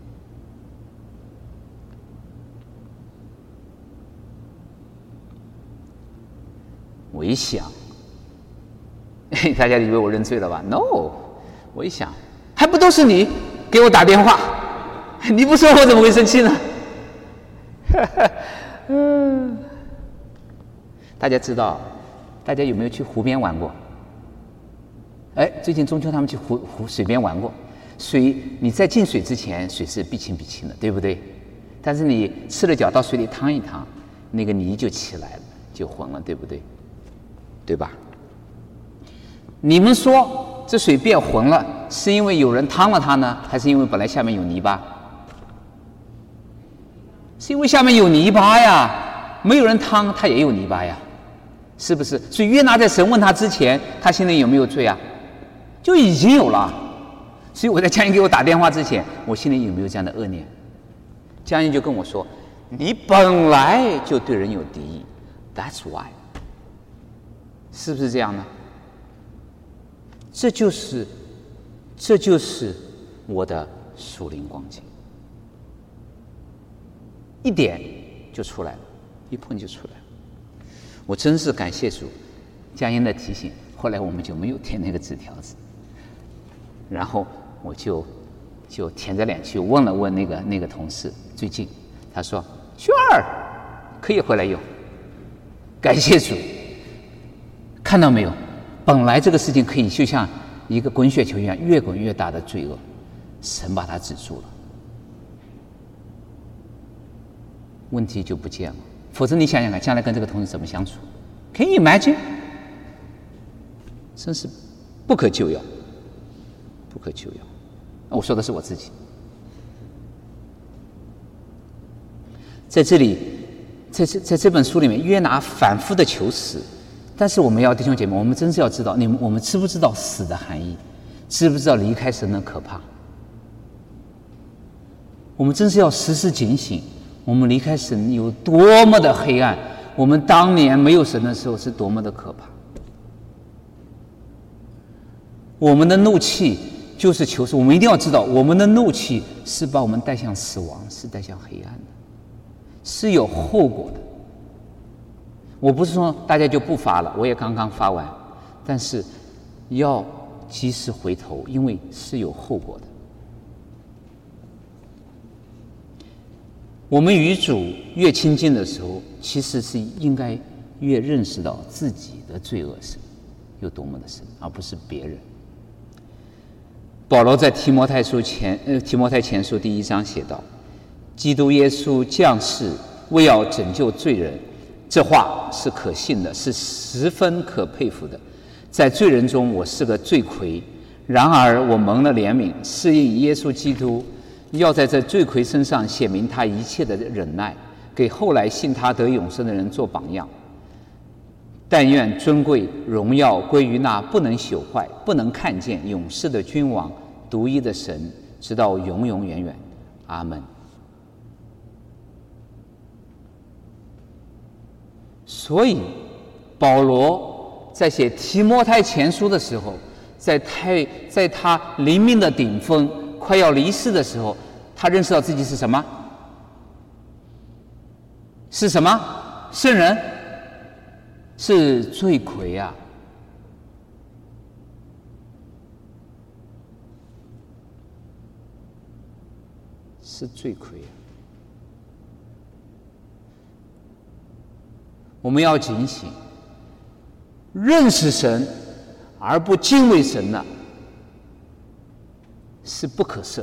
我一想，大家以为我认罪了吧 ？No， 我一想，还不都是你给我打电话，你不说我怎么会生气呢？嗯，大家知道，大家有没有去湖边玩过？哎，最近中秋他们去湖湖水边玩过。水你在进水之前，水是必清必清的，对不对？但是你赤了脚到水里趟一趟，那个泥就起来了，就浑了，对不对？对吧？你们说这水变浑了，是因为有人趟了它呢，还是因为本来下面有泥巴？是因为下面有泥巴呀，没有人趟，它也有泥巴呀，是不是？所以约拿在审问他之前，他心里有没有罪啊？就已经有了。所以我在佳音给我打电话之前，我心里有没有这样的恶念？佳音就跟我说：“你本来就对人有敌意 ，That's why。”是不是这样呢？这就是，这就是我的属灵光景，一点就出来了，一碰就出来了。我真是感谢主，佳音的提醒。后来我们就没有贴那个纸条子，然后我就就舔着脸去问了问那个那个同事，最近他说 ：“Sure， 可以回来用。”感谢主。看到没有？本来这个事情可以就像一个滚雪球一样越滚越大的罪恶，神把它止住了，问题就不见了。否则你想想看，将来跟这个同事怎么相处 ？Can you imagine？ 真是不可救药，不可救药。我说的是我自己。在这里，在这在这本书里面，约拿反复的求死。但是我们要弟兄姐妹，我们真是要知道，你们我们知不知道死的含义？知不知道离开神的可怕？我们真是要时时警醒，我们离开神有多么的黑暗，我们当年没有神的时候是多么的可怕。我们的怒气就是求死，我们一定要知道，我们的怒气是把我们带向死亡，是带向黑暗的，是有后果的。我不是说大家就不发了，我也刚刚发完，但是要及时回头，因为是有后果的。我们与主越亲近的时候，其实是应该越认识到自己的罪恶深有多么的深，而不是别人。保罗在提摩太书前呃提摩太前书第一章写道：“基督耶稣降世，为要拯救罪人。”这话是可信的，是十分可佩服的。在罪人中，我是个罪魁，然而我蒙了怜悯，是因耶稣基督要在这罪魁身上显明他一切的忍耐，给后来信他得永生的人做榜样。但愿尊贵荣耀归于那不能朽坏、不能看见、永世的君王、独一的神，直到永永远远。阿门。所以，保罗在写提摩太前书的时候，在太在他灵命的顶峰、快要离世的时候，他认识到自己是什么？是什么？圣人？是罪魁啊！ 是罪魁啊！我们要警醒，认识神而不敬畏神呢，是不可赦的。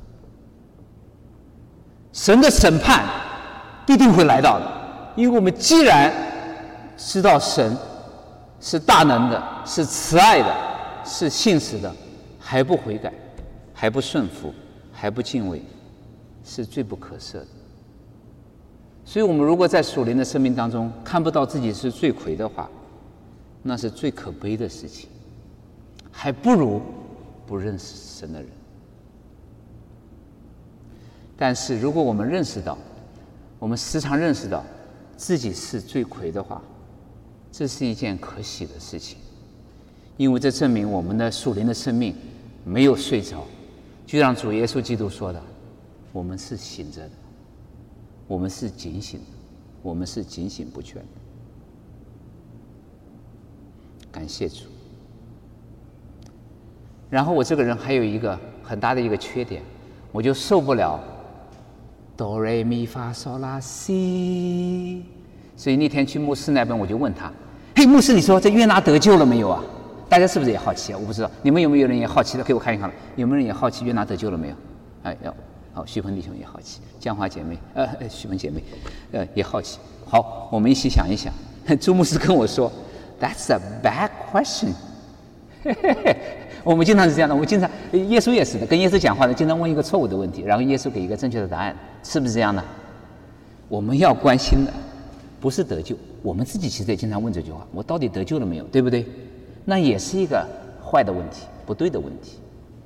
神的审判必定会来到的，因为我们既然知道神是大能的，是慈爱的，是信实的，还不悔改，还不顺服，还不敬畏，是罪不可赦的。所以我们如果在属灵的生命当中看不到自己是罪魁的话，那是最可悲的事情，还不如不认识神的人。但是如果我们认识到，我们时常认识到自己是罪魁的话，这是一件可喜的事情，因为这证明我们的属灵的生命没有睡着，就像主耶稣基督说的，我们是醒着的，我们是警醒的，我们是警醒不全的。感谢主。然后我这个人还有一个很大的一个缺点，我就受不了哆来咪发嗦拉西。所以那天去牧师那边，我就问他：“嘿，牧师，你说这约拿得救了没有啊？”大家是不是也好奇啊？我不知道，你们有没有人也好奇的？给我看一看，有没有人也好奇约拿得救了没有？哎，要好，徐鹏弟兄也好奇，江华姐妹，呃，徐鹏姐妹，呃，也好奇。好，我们一起想一想。朱牧师跟我说 ：“That's a bad question。”我们经常是这样的，我们经常，耶稣也是的，跟耶稣讲话的，经常问一个错误的问题，然后耶稣给一个正确的答案，是不是这样的？我们要关心的不是得救，我们自己其实也经常问这句话：我到底得救了没有？对不对？那也是一个坏的问题，不对的问题，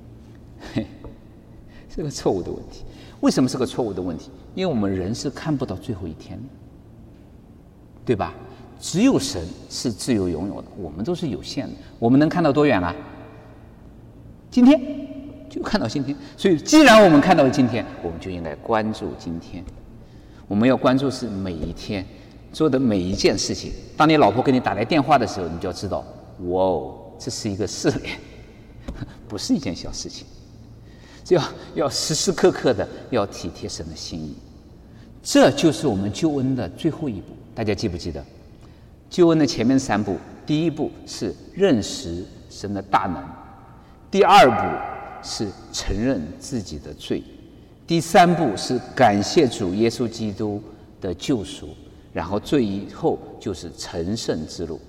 是个错误的问题。为什么是个错误的问题？因为我们人是看不到最后一天的，对吧？只有神是自由拥有的，我们都是有限的。我们能看到多远了？今天就看到今天。所以既然我们看到了今天，我们就应该关注今天。我们要关注是每一天做的每一件事情。当你老婆给你打来电话的时候，你就要知道，哇哦，这是一个试炼，不是一件小事情。就要要时时刻刻的要体贴神的心意。这就是我们救恩的最后一步，大家记不记得？救恩的前面三步，第一步是认识神的大能，第二步是承认自己的罪，第三步是感谢主耶稣基督的救赎，然后最后就是成圣之路。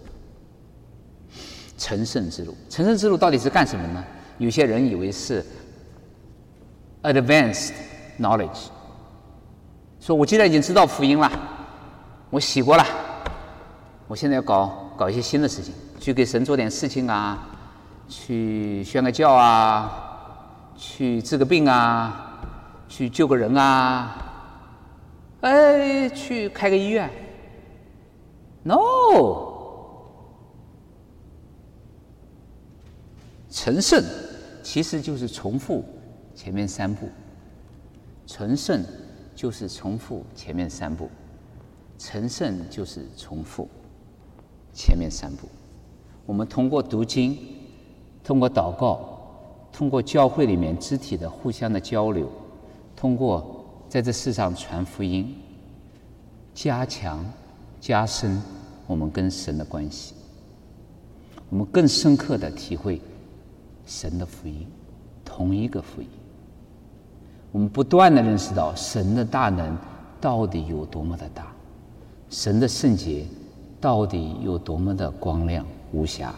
成圣之路，成圣之路到底是干什么呢？有些人以为是 advanced knowledge， 说我既然已经知道福音了，我洗过了，我现在要搞搞一些新的事情，去给神做点事情啊，去宣个教啊，去治个病啊，去救个人啊，哎，去开个医院。No， 成圣其实就是重复前面三步，成圣就是重复前面三步，成圣就是重复前面三步。我们通过读经，通过祷告，通过教会里面肢体的互相的交流，通过在这世上传福音，加强加深我们跟神的关系，我们更深刻的体会神的福音，同一个福音。我们不断的认识到神的大能到底有多么的大，神的圣洁到底有多么的光亮无瑕。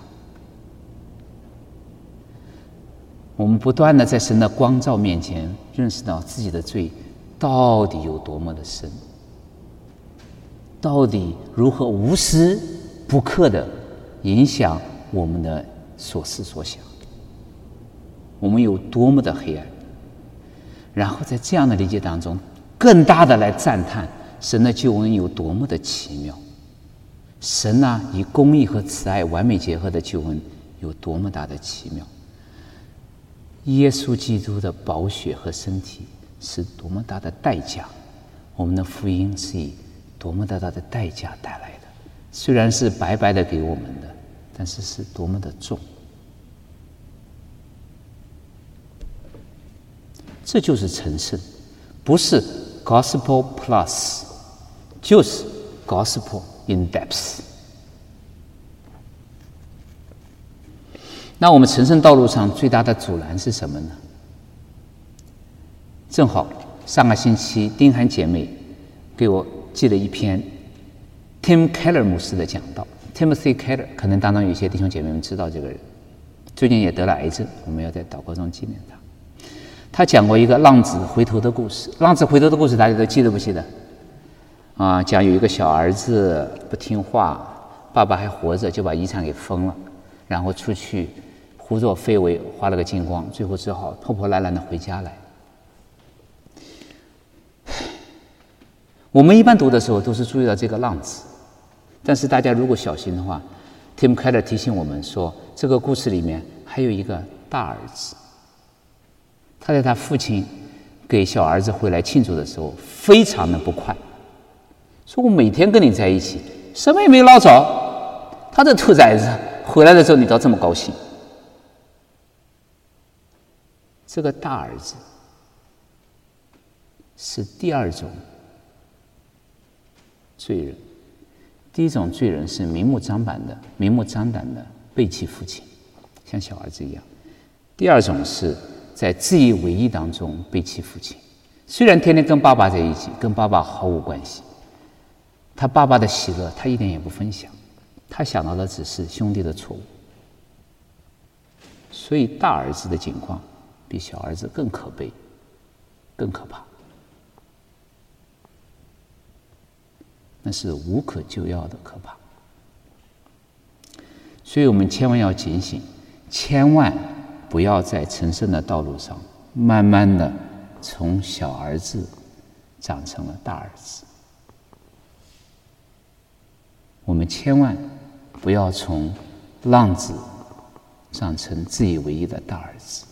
我们不断的在神的光照面前认识到自己的罪到底有多么的深，到底如何无时不刻的影响我们的所思所想，我们有多么的黑暗。然后在这样的理解当中，更大的来赞叹神的救恩有多么的奇妙，神啊以公义和慈爱完美结合的救恩有多么大的奇妙，耶稣基督的宝血和身体是多么大的代价，我们的福音是以多么大大的代价带来的，虽然是白白的给我们的，但是是多么的重。这就是成圣， 不是 gospel plus， 就是 gospel in depth。那我们成圣道路上最大的阻拦是什么呢？正好上个星期丁涵姐妹给我寄了一篇 Tim Keller 牧师的讲道。 Timothy Keller 可能当中有一些弟兄姐妹们知道这个人，最近也得了癌症，我们要在祷告中纪念他。他讲过一个浪子回头的故事。浪子回头的故事大家都记得不记得啊？讲有一个小儿子不听话，爸爸还活着，就把遗产给分了，然后出去胡作非为，花了个精光，最后只好破破烂烂的回家来。我们一般读的时候都是注意到这个浪子，但是大家如果小心的话， Tim Keller 提醒我们说，这个故事里面还有一个大儿子。他在他父亲给小儿子回来庆祝的时候非常的不快，说我每天跟你在一起什么也没捞着，他这兔崽子回来的时候你倒这么高兴。这个大儿子是第二种罪人。第一种罪人是明目张胆的明目张胆的背弃父亲，像小儿子一样。第二种是在自以为意当中背弃父亲，虽然天天跟爸爸在一起，跟爸爸毫无关系，他爸爸的喜乐他一点也不分享，他想到的只是兄弟的错误。所以大儿子的境况比小儿子更可悲，更可怕，那是无可救药的可怕。所以我们千万要警醒，千万不要在成圣的道路上慢慢的从小儿子长成了大儿子。我们千万不要从浪子长成自以为意的大儿子。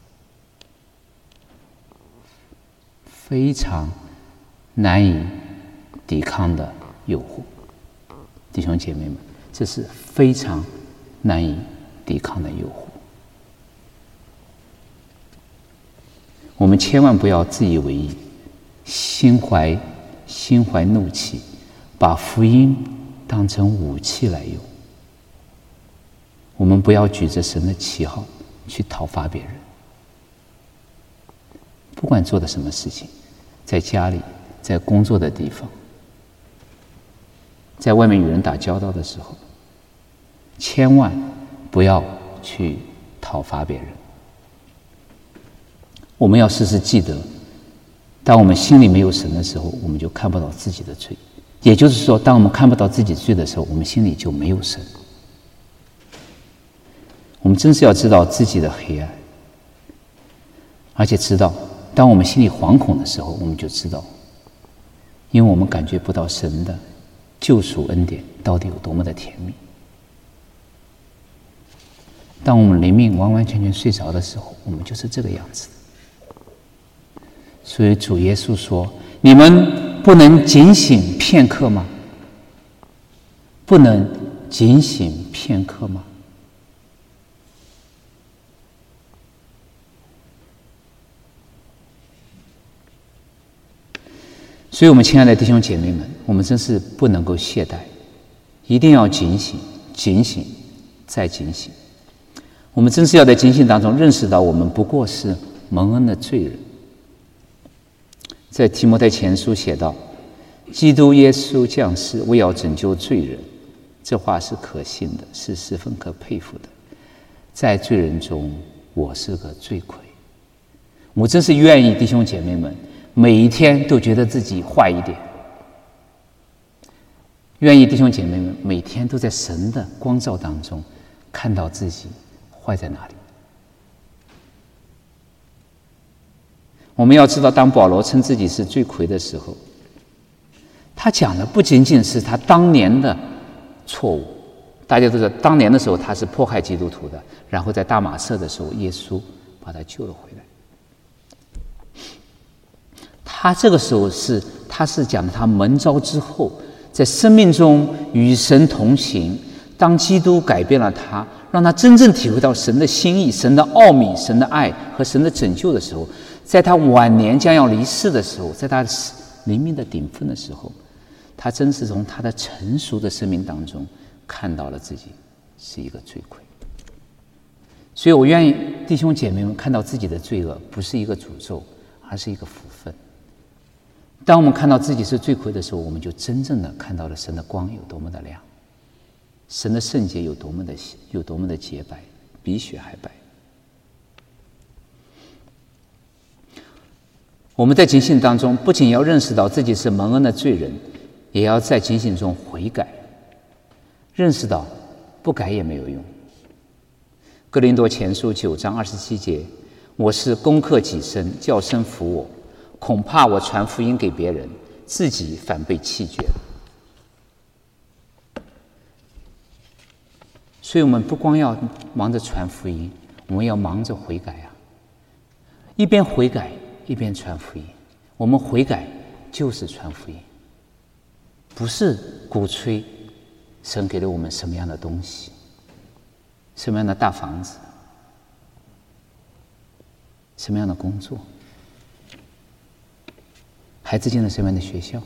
非常难以抵抗的诱惑，弟兄姐妹们，这是非常难以抵抗的诱惑。我们千万不要自以为意，心怀心怀怒气，把福音当成武器来用。我们不要举着神的旗号去讨伐别人，不管做的什么事情，在家里，在工作的地方，在外面与人打交道的时候，千万不要去讨伐别人。我们要时时记得，当我们心里没有神的时候，我们就看不到自己的罪。也就是说，当我们看不到自己罪的时候，我们心里就没有神。我们真是要知道自己的黑暗，而且知道当我们心里惶恐的时候，我们就知道，因为我们感觉不到神的救赎恩典到底有多么的甜蜜。当我们灵命完完全全睡着的时候，我们就是这个样子。所以主耶稣说，你们不能警醒片刻吗？不能警醒片刻吗？所以我们亲爱的弟兄姐妹们，我们真是不能够懈怠，一定要警醒，警醒，再警醒。我们真是要在警醒当中认识到，我们不过是蒙恩的罪人。在提摩太前书写道，基督耶稣降世为要拯救罪人，这话是可信的，是十分可佩服的。在罪人中，我是个罪魁。我真是愿意弟兄姐妹们每一天都觉得自己坏一点，愿意弟兄姐妹们每天都在神的光照当中看到自己坏在哪里。我们要知道，当保罗称自己是罪魁的时候，他讲的不仅仅是他当年的错误。大家都知道，当年的时候他是迫害基督徒的，然后在大马色的时候，耶稣把他救了回来。他这个时候是，他是讲他蒙召之后，在生命中与神同行，当基督改变了他，让他真正体会到神的心意、神的奥秘、神的爱和神的拯救的时候， 在他晚年将要离世的时候，在他灵命的顶峰的时候，他真是从他的成熟的生命当中看到了自己是一个罪魁。所以我愿意弟兄姐妹们看到自己的罪恶不是一个诅咒，而是一个福分。当我们看到自己是罪魁的时候，我们就真正的看到了神的光有多么的亮，神的圣洁有多么的有多么的洁白，比雪还白。我们在警醒当中不仅要认识到自己是蒙恩的罪人，也要在警醒中悔改，认识到不改也没有用。哥林多前书九章二十七节，我是攻克己身，叫身服我，恐怕我传福音给别人，自己反被弃绝。所以我们不光要忙着传福音，我们要忙着悔改啊！一边悔改一边传福音。我们悔改就是传福音，不是鼓吹神给了我们什么样的东西，什么样的大房子，什么样的工作，孩子进了什么样的学校。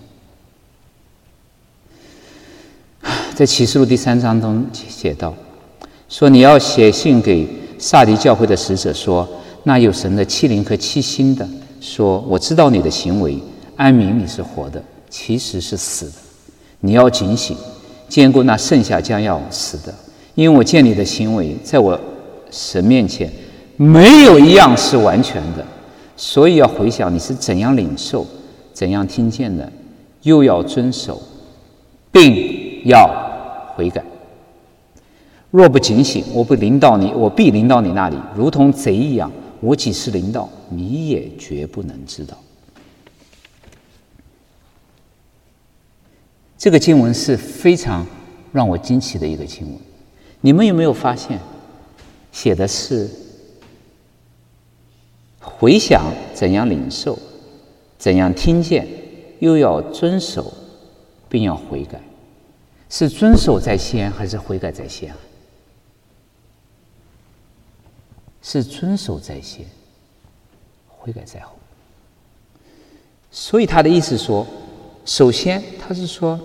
在启示录第三章中写道，说你要写信给撒狄教会的使者说，那有神的七灵和七星的，说我知道你的行为，安明你是活的，其实是死的。你要警醒，兼顾那剩下将要死的，因为我见你的行为，在我神面前没有一样是完全的，所以要回想你是怎样领受，怎样听见的，又要遵守，并要悔改。若不警醒，我不临到你，我必临到你那里，如同贼一样。我几时临到，你也绝不能知道。这个经文是非常让我惊奇的一个经文。你们有没有发现，写的是回想怎样领受，怎样听见，又要遵守，并要悔改。是遵守在先，还是悔改在先啊？是遵守在先，悔改在后。所以他的意思说，首先他是说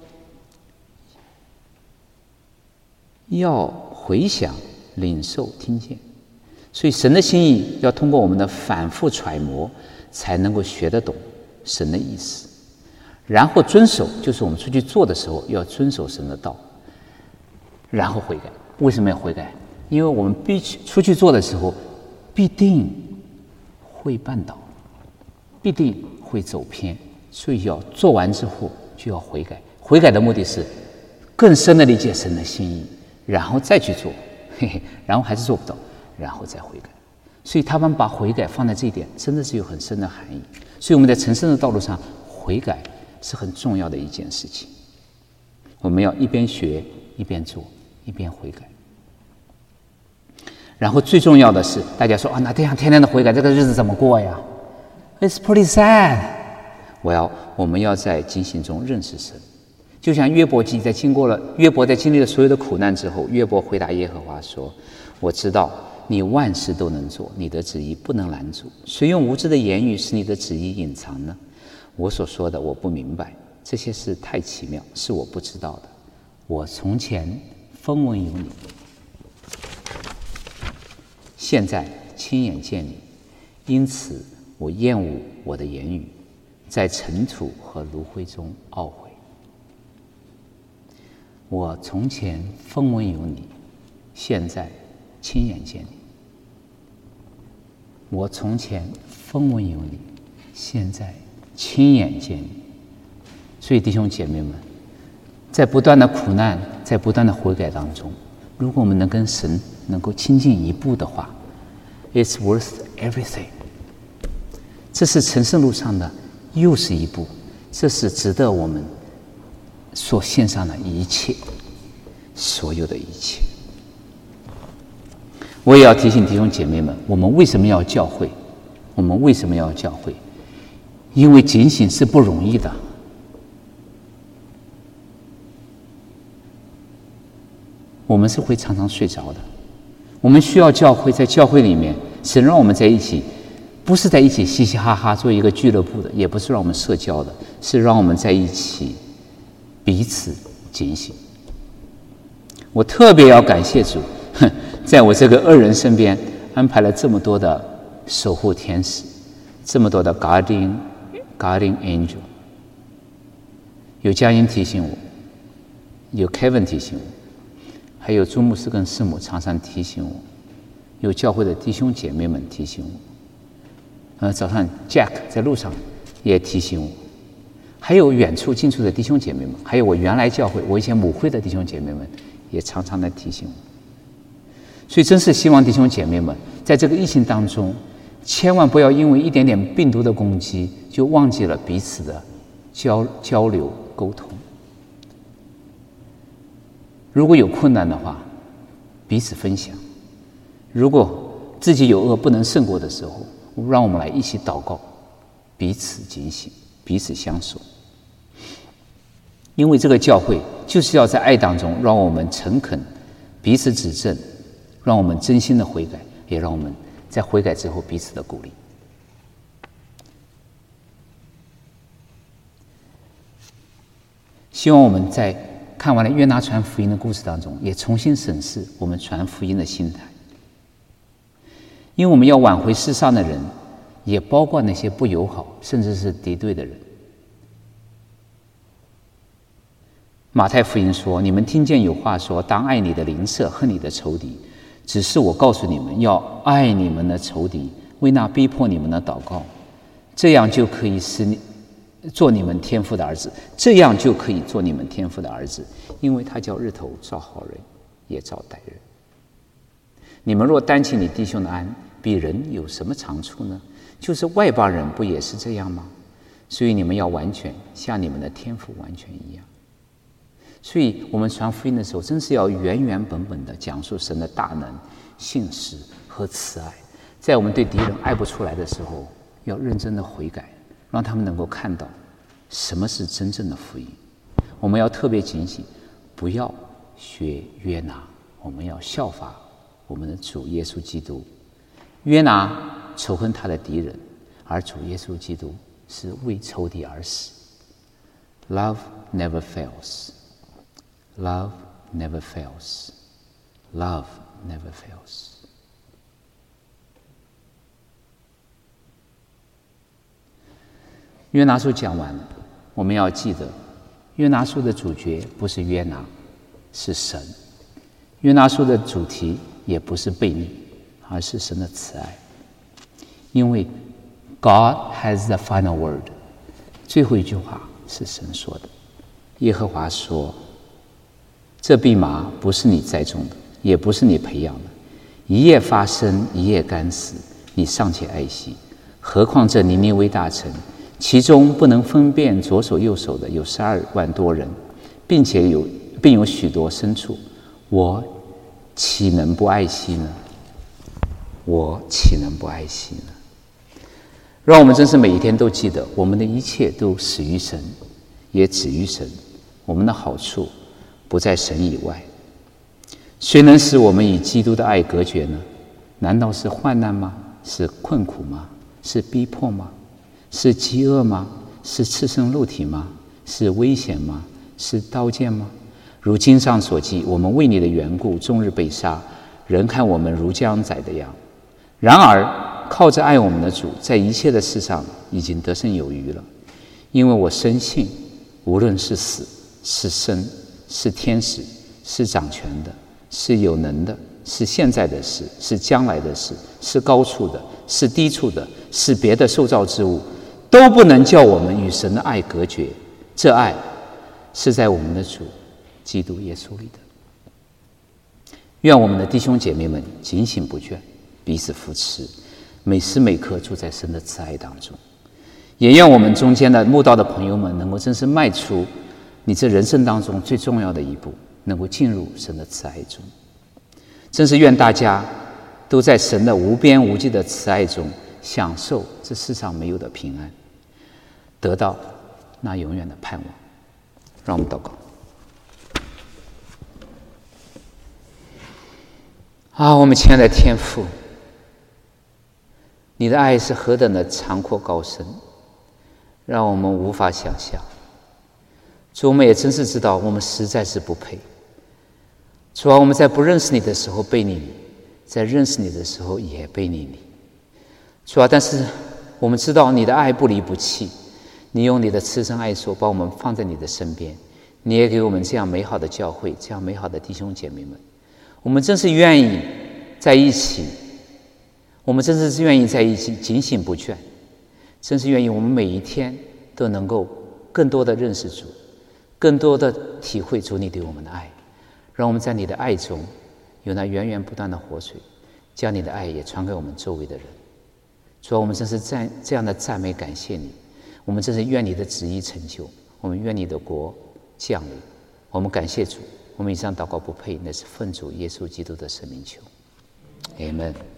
要回想、领受、听见。所以神的心意要通过我们的反复揣摩，才能够学得懂神的意思。然后遵守，就是我们出去做的时候要遵守神的道，然后悔改。为什么要悔改？因为我们必须出去做的时候，必定会绊倒，必定会走偏，所以要做完之后就要悔改。悔改的目的是更深的理解神的心意，然后再去做，嘿嘿，然后还是做不到，然后再悔改。所以他们把悔改放在这一点，真的是有很深的含义。所以我们在成圣的道路上，悔改是很重要的一件事情。我们要一边学一边做，一边悔改。然后最重要的是，大家说啊，那这样天天的悔改，这个日子怎么过呀 ？It's pretty sad。我要，我们要在警醒中认识神，就像约伯记在经过了约伯在经历了所有的苦难之后，约伯回答耶和华说：“我知道你万事都能做，你的旨意不能拦阻。谁用无知的言语使你的旨意隐藏呢？我所说的我不明白，这些事太奇妙，是我不知道的。我从前风闻有你，现在亲眼见你，因此我厌恶我的言语，在尘土和炉灰中懊悔。我从前风闻有你，现在亲眼见你。我从前风闻有你，现在亲眼见你。所以弟兄姐妹们，在不断的苦难，在不断的悔改当中，如果我们能跟神能够亲近一步的话， It's worth everything。 这是成圣路上的又是一步，这是值得我们所献上的一切，所有的一切。我也要提醒弟兄姐妹们，我们为什么要教会？我们为什么要教会？因为警醒是不容易的。我们是会常常睡着的，我们需要教会，在教会里面，神让我们在一起不是在一起嘻嘻哈哈做一个俱乐部的，也不是让我们社交的，是让我们在一起彼此警醒。我特别要感谢主，在我这个恶人身边安排了这么多的守护天使，这么多的 guardian guardian angel。有佳音提醒我，有 Kevin 提醒我，还有朱牧师跟师母常常提醒我，有教会的弟兄姐妹们提醒我，呃，早上 Jack 在路上也提醒我，还有远处近处的弟兄姐妹们，还有我原来教会我以前母会的弟兄姐妹们也常常的提醒我。所以真是希望弟兄姐妹们在这个疫情当中，千万不要因为一点点病毒的攻击就忘记了彼此的交交流沟通。如果有困难的话，彼此分享；如果自己有恶不能胜过的时候，让我们来一起祷告，彼此警醒，彼此相守。因为这个教会就是要在爱当中，让我们诚恳，彼此指正，让我们真心的悔改，也让我们在悔改之后彼此的鼓励。希望我们在看完了约拿传福音的故事当中，也重新审视我们传福音的心态。因为我们要挽回世上的人，也包括那些不友好甚至是敌对的人。马太福音说，你们听见有话说，当爱你的邻舍，恨你的仇敌。只是我告诉你们，要爱你们的仇敌，为那逼迫你们的祷告，这样就可以使你做你们天父的儿子，这样就可以做你们天父的儿子，因为他叫日头照好人，也照歹人。你们若担起你弟兄的安，比人有什么长处呢？就是外邦人不也是这样吗？所以你们要完全像你们的天父完全一样。所以我们传福音的时候，真是要原原本本的讲述神的大能、信实和慈爱。在我们对敌人爱不出来的时候，要认真的悔改，让他们能够看到什么是真正的福音。我们要特别警醒，不要学约拿，我们要效法我们的主耶稣基督。约拿仇恨他的敌人，而主耶稣基督是为仇敌而死。Love never fails. Love never fails. Love never fails. 约拿书讲完了，我们要记得，约拿书的主角不是约拿，是神。约拿书的主题也不是悖逆，而是神的慈爱。因为 God has the final word， 最后一句话是神说的。耶和华说，这蓖麻不是你栽种的，也不是你培养的，一夜发生，一夜干死，你尚且爱惜，何况这尼尼微大城，其中不能分辨左手右手的有十二万多人，并且有并有许多牲畜，我岂能不爱惜呢？我岂能不爱惜呢？让我们真是每一天都记得，我们的一切都始于神，也止于神。我们的好处不在神以外。谁能使我们与基督的爱隔绝呢？难道是患难吗？是困苦吗？是逼迫吗？是饥饿吗？是赤身露体吗？是危险吗？是刀剑吗？如经上所记，我们为你的缘故终日被杀，人看我们如将宰的羊。然而靠着爱我们的主，在一切的事上已经得胜有余了。因为我深信，无论是死是生，是天使，是掌权的，是有能的，是现在的事，是将来的事，是高处的，是低处的，是别的受造之物，都不能叫我们与神的爱隔绝。这爱是在我们的主基督耶稣里的。愿我们的弟兄姐妹们警醒不倦，彼此扶持，每时每刻住在神的慈爱当中。也愿我们中间的慕道的朋友们能够真是迈出你这人生当中最重要的一步，能够进入神的慈爱中。真是愿大家都在神的无边无际的慈爱中享受这世上没有的平安，得到那永远的盼望。让我们祷告。啊，我们亲爱的天父， 你的爱是何等的长阔高深，让我们无法想象。主，我们也真是知道我们实在是不配。主啊，我们在不认识你的时候背逆你，在认识你的时候也背逆你。主啊，但是我们知道你的爱不离不弃，你用你的慈神爱手把我们放在你的身边，你也给我们这样美好的教会，这样美好的弟兄姐妹们。我们真是愿意在一起，我们真是愿意在一起警醒不倦，真是愿意我们每一天都能够更多的认识主，更多的体会主你对我们的爱，让我们在你的爱中有那源源不断的活水，将你的爱也传给我们周围的人。主啊，我们真是赞这样的赞美感谢你，我们真是愿你的旨意成就，我们愿你的国降临。我们感谢主，我们以上祷告不配，那是奉主耶稣基督的圣名求，阿们。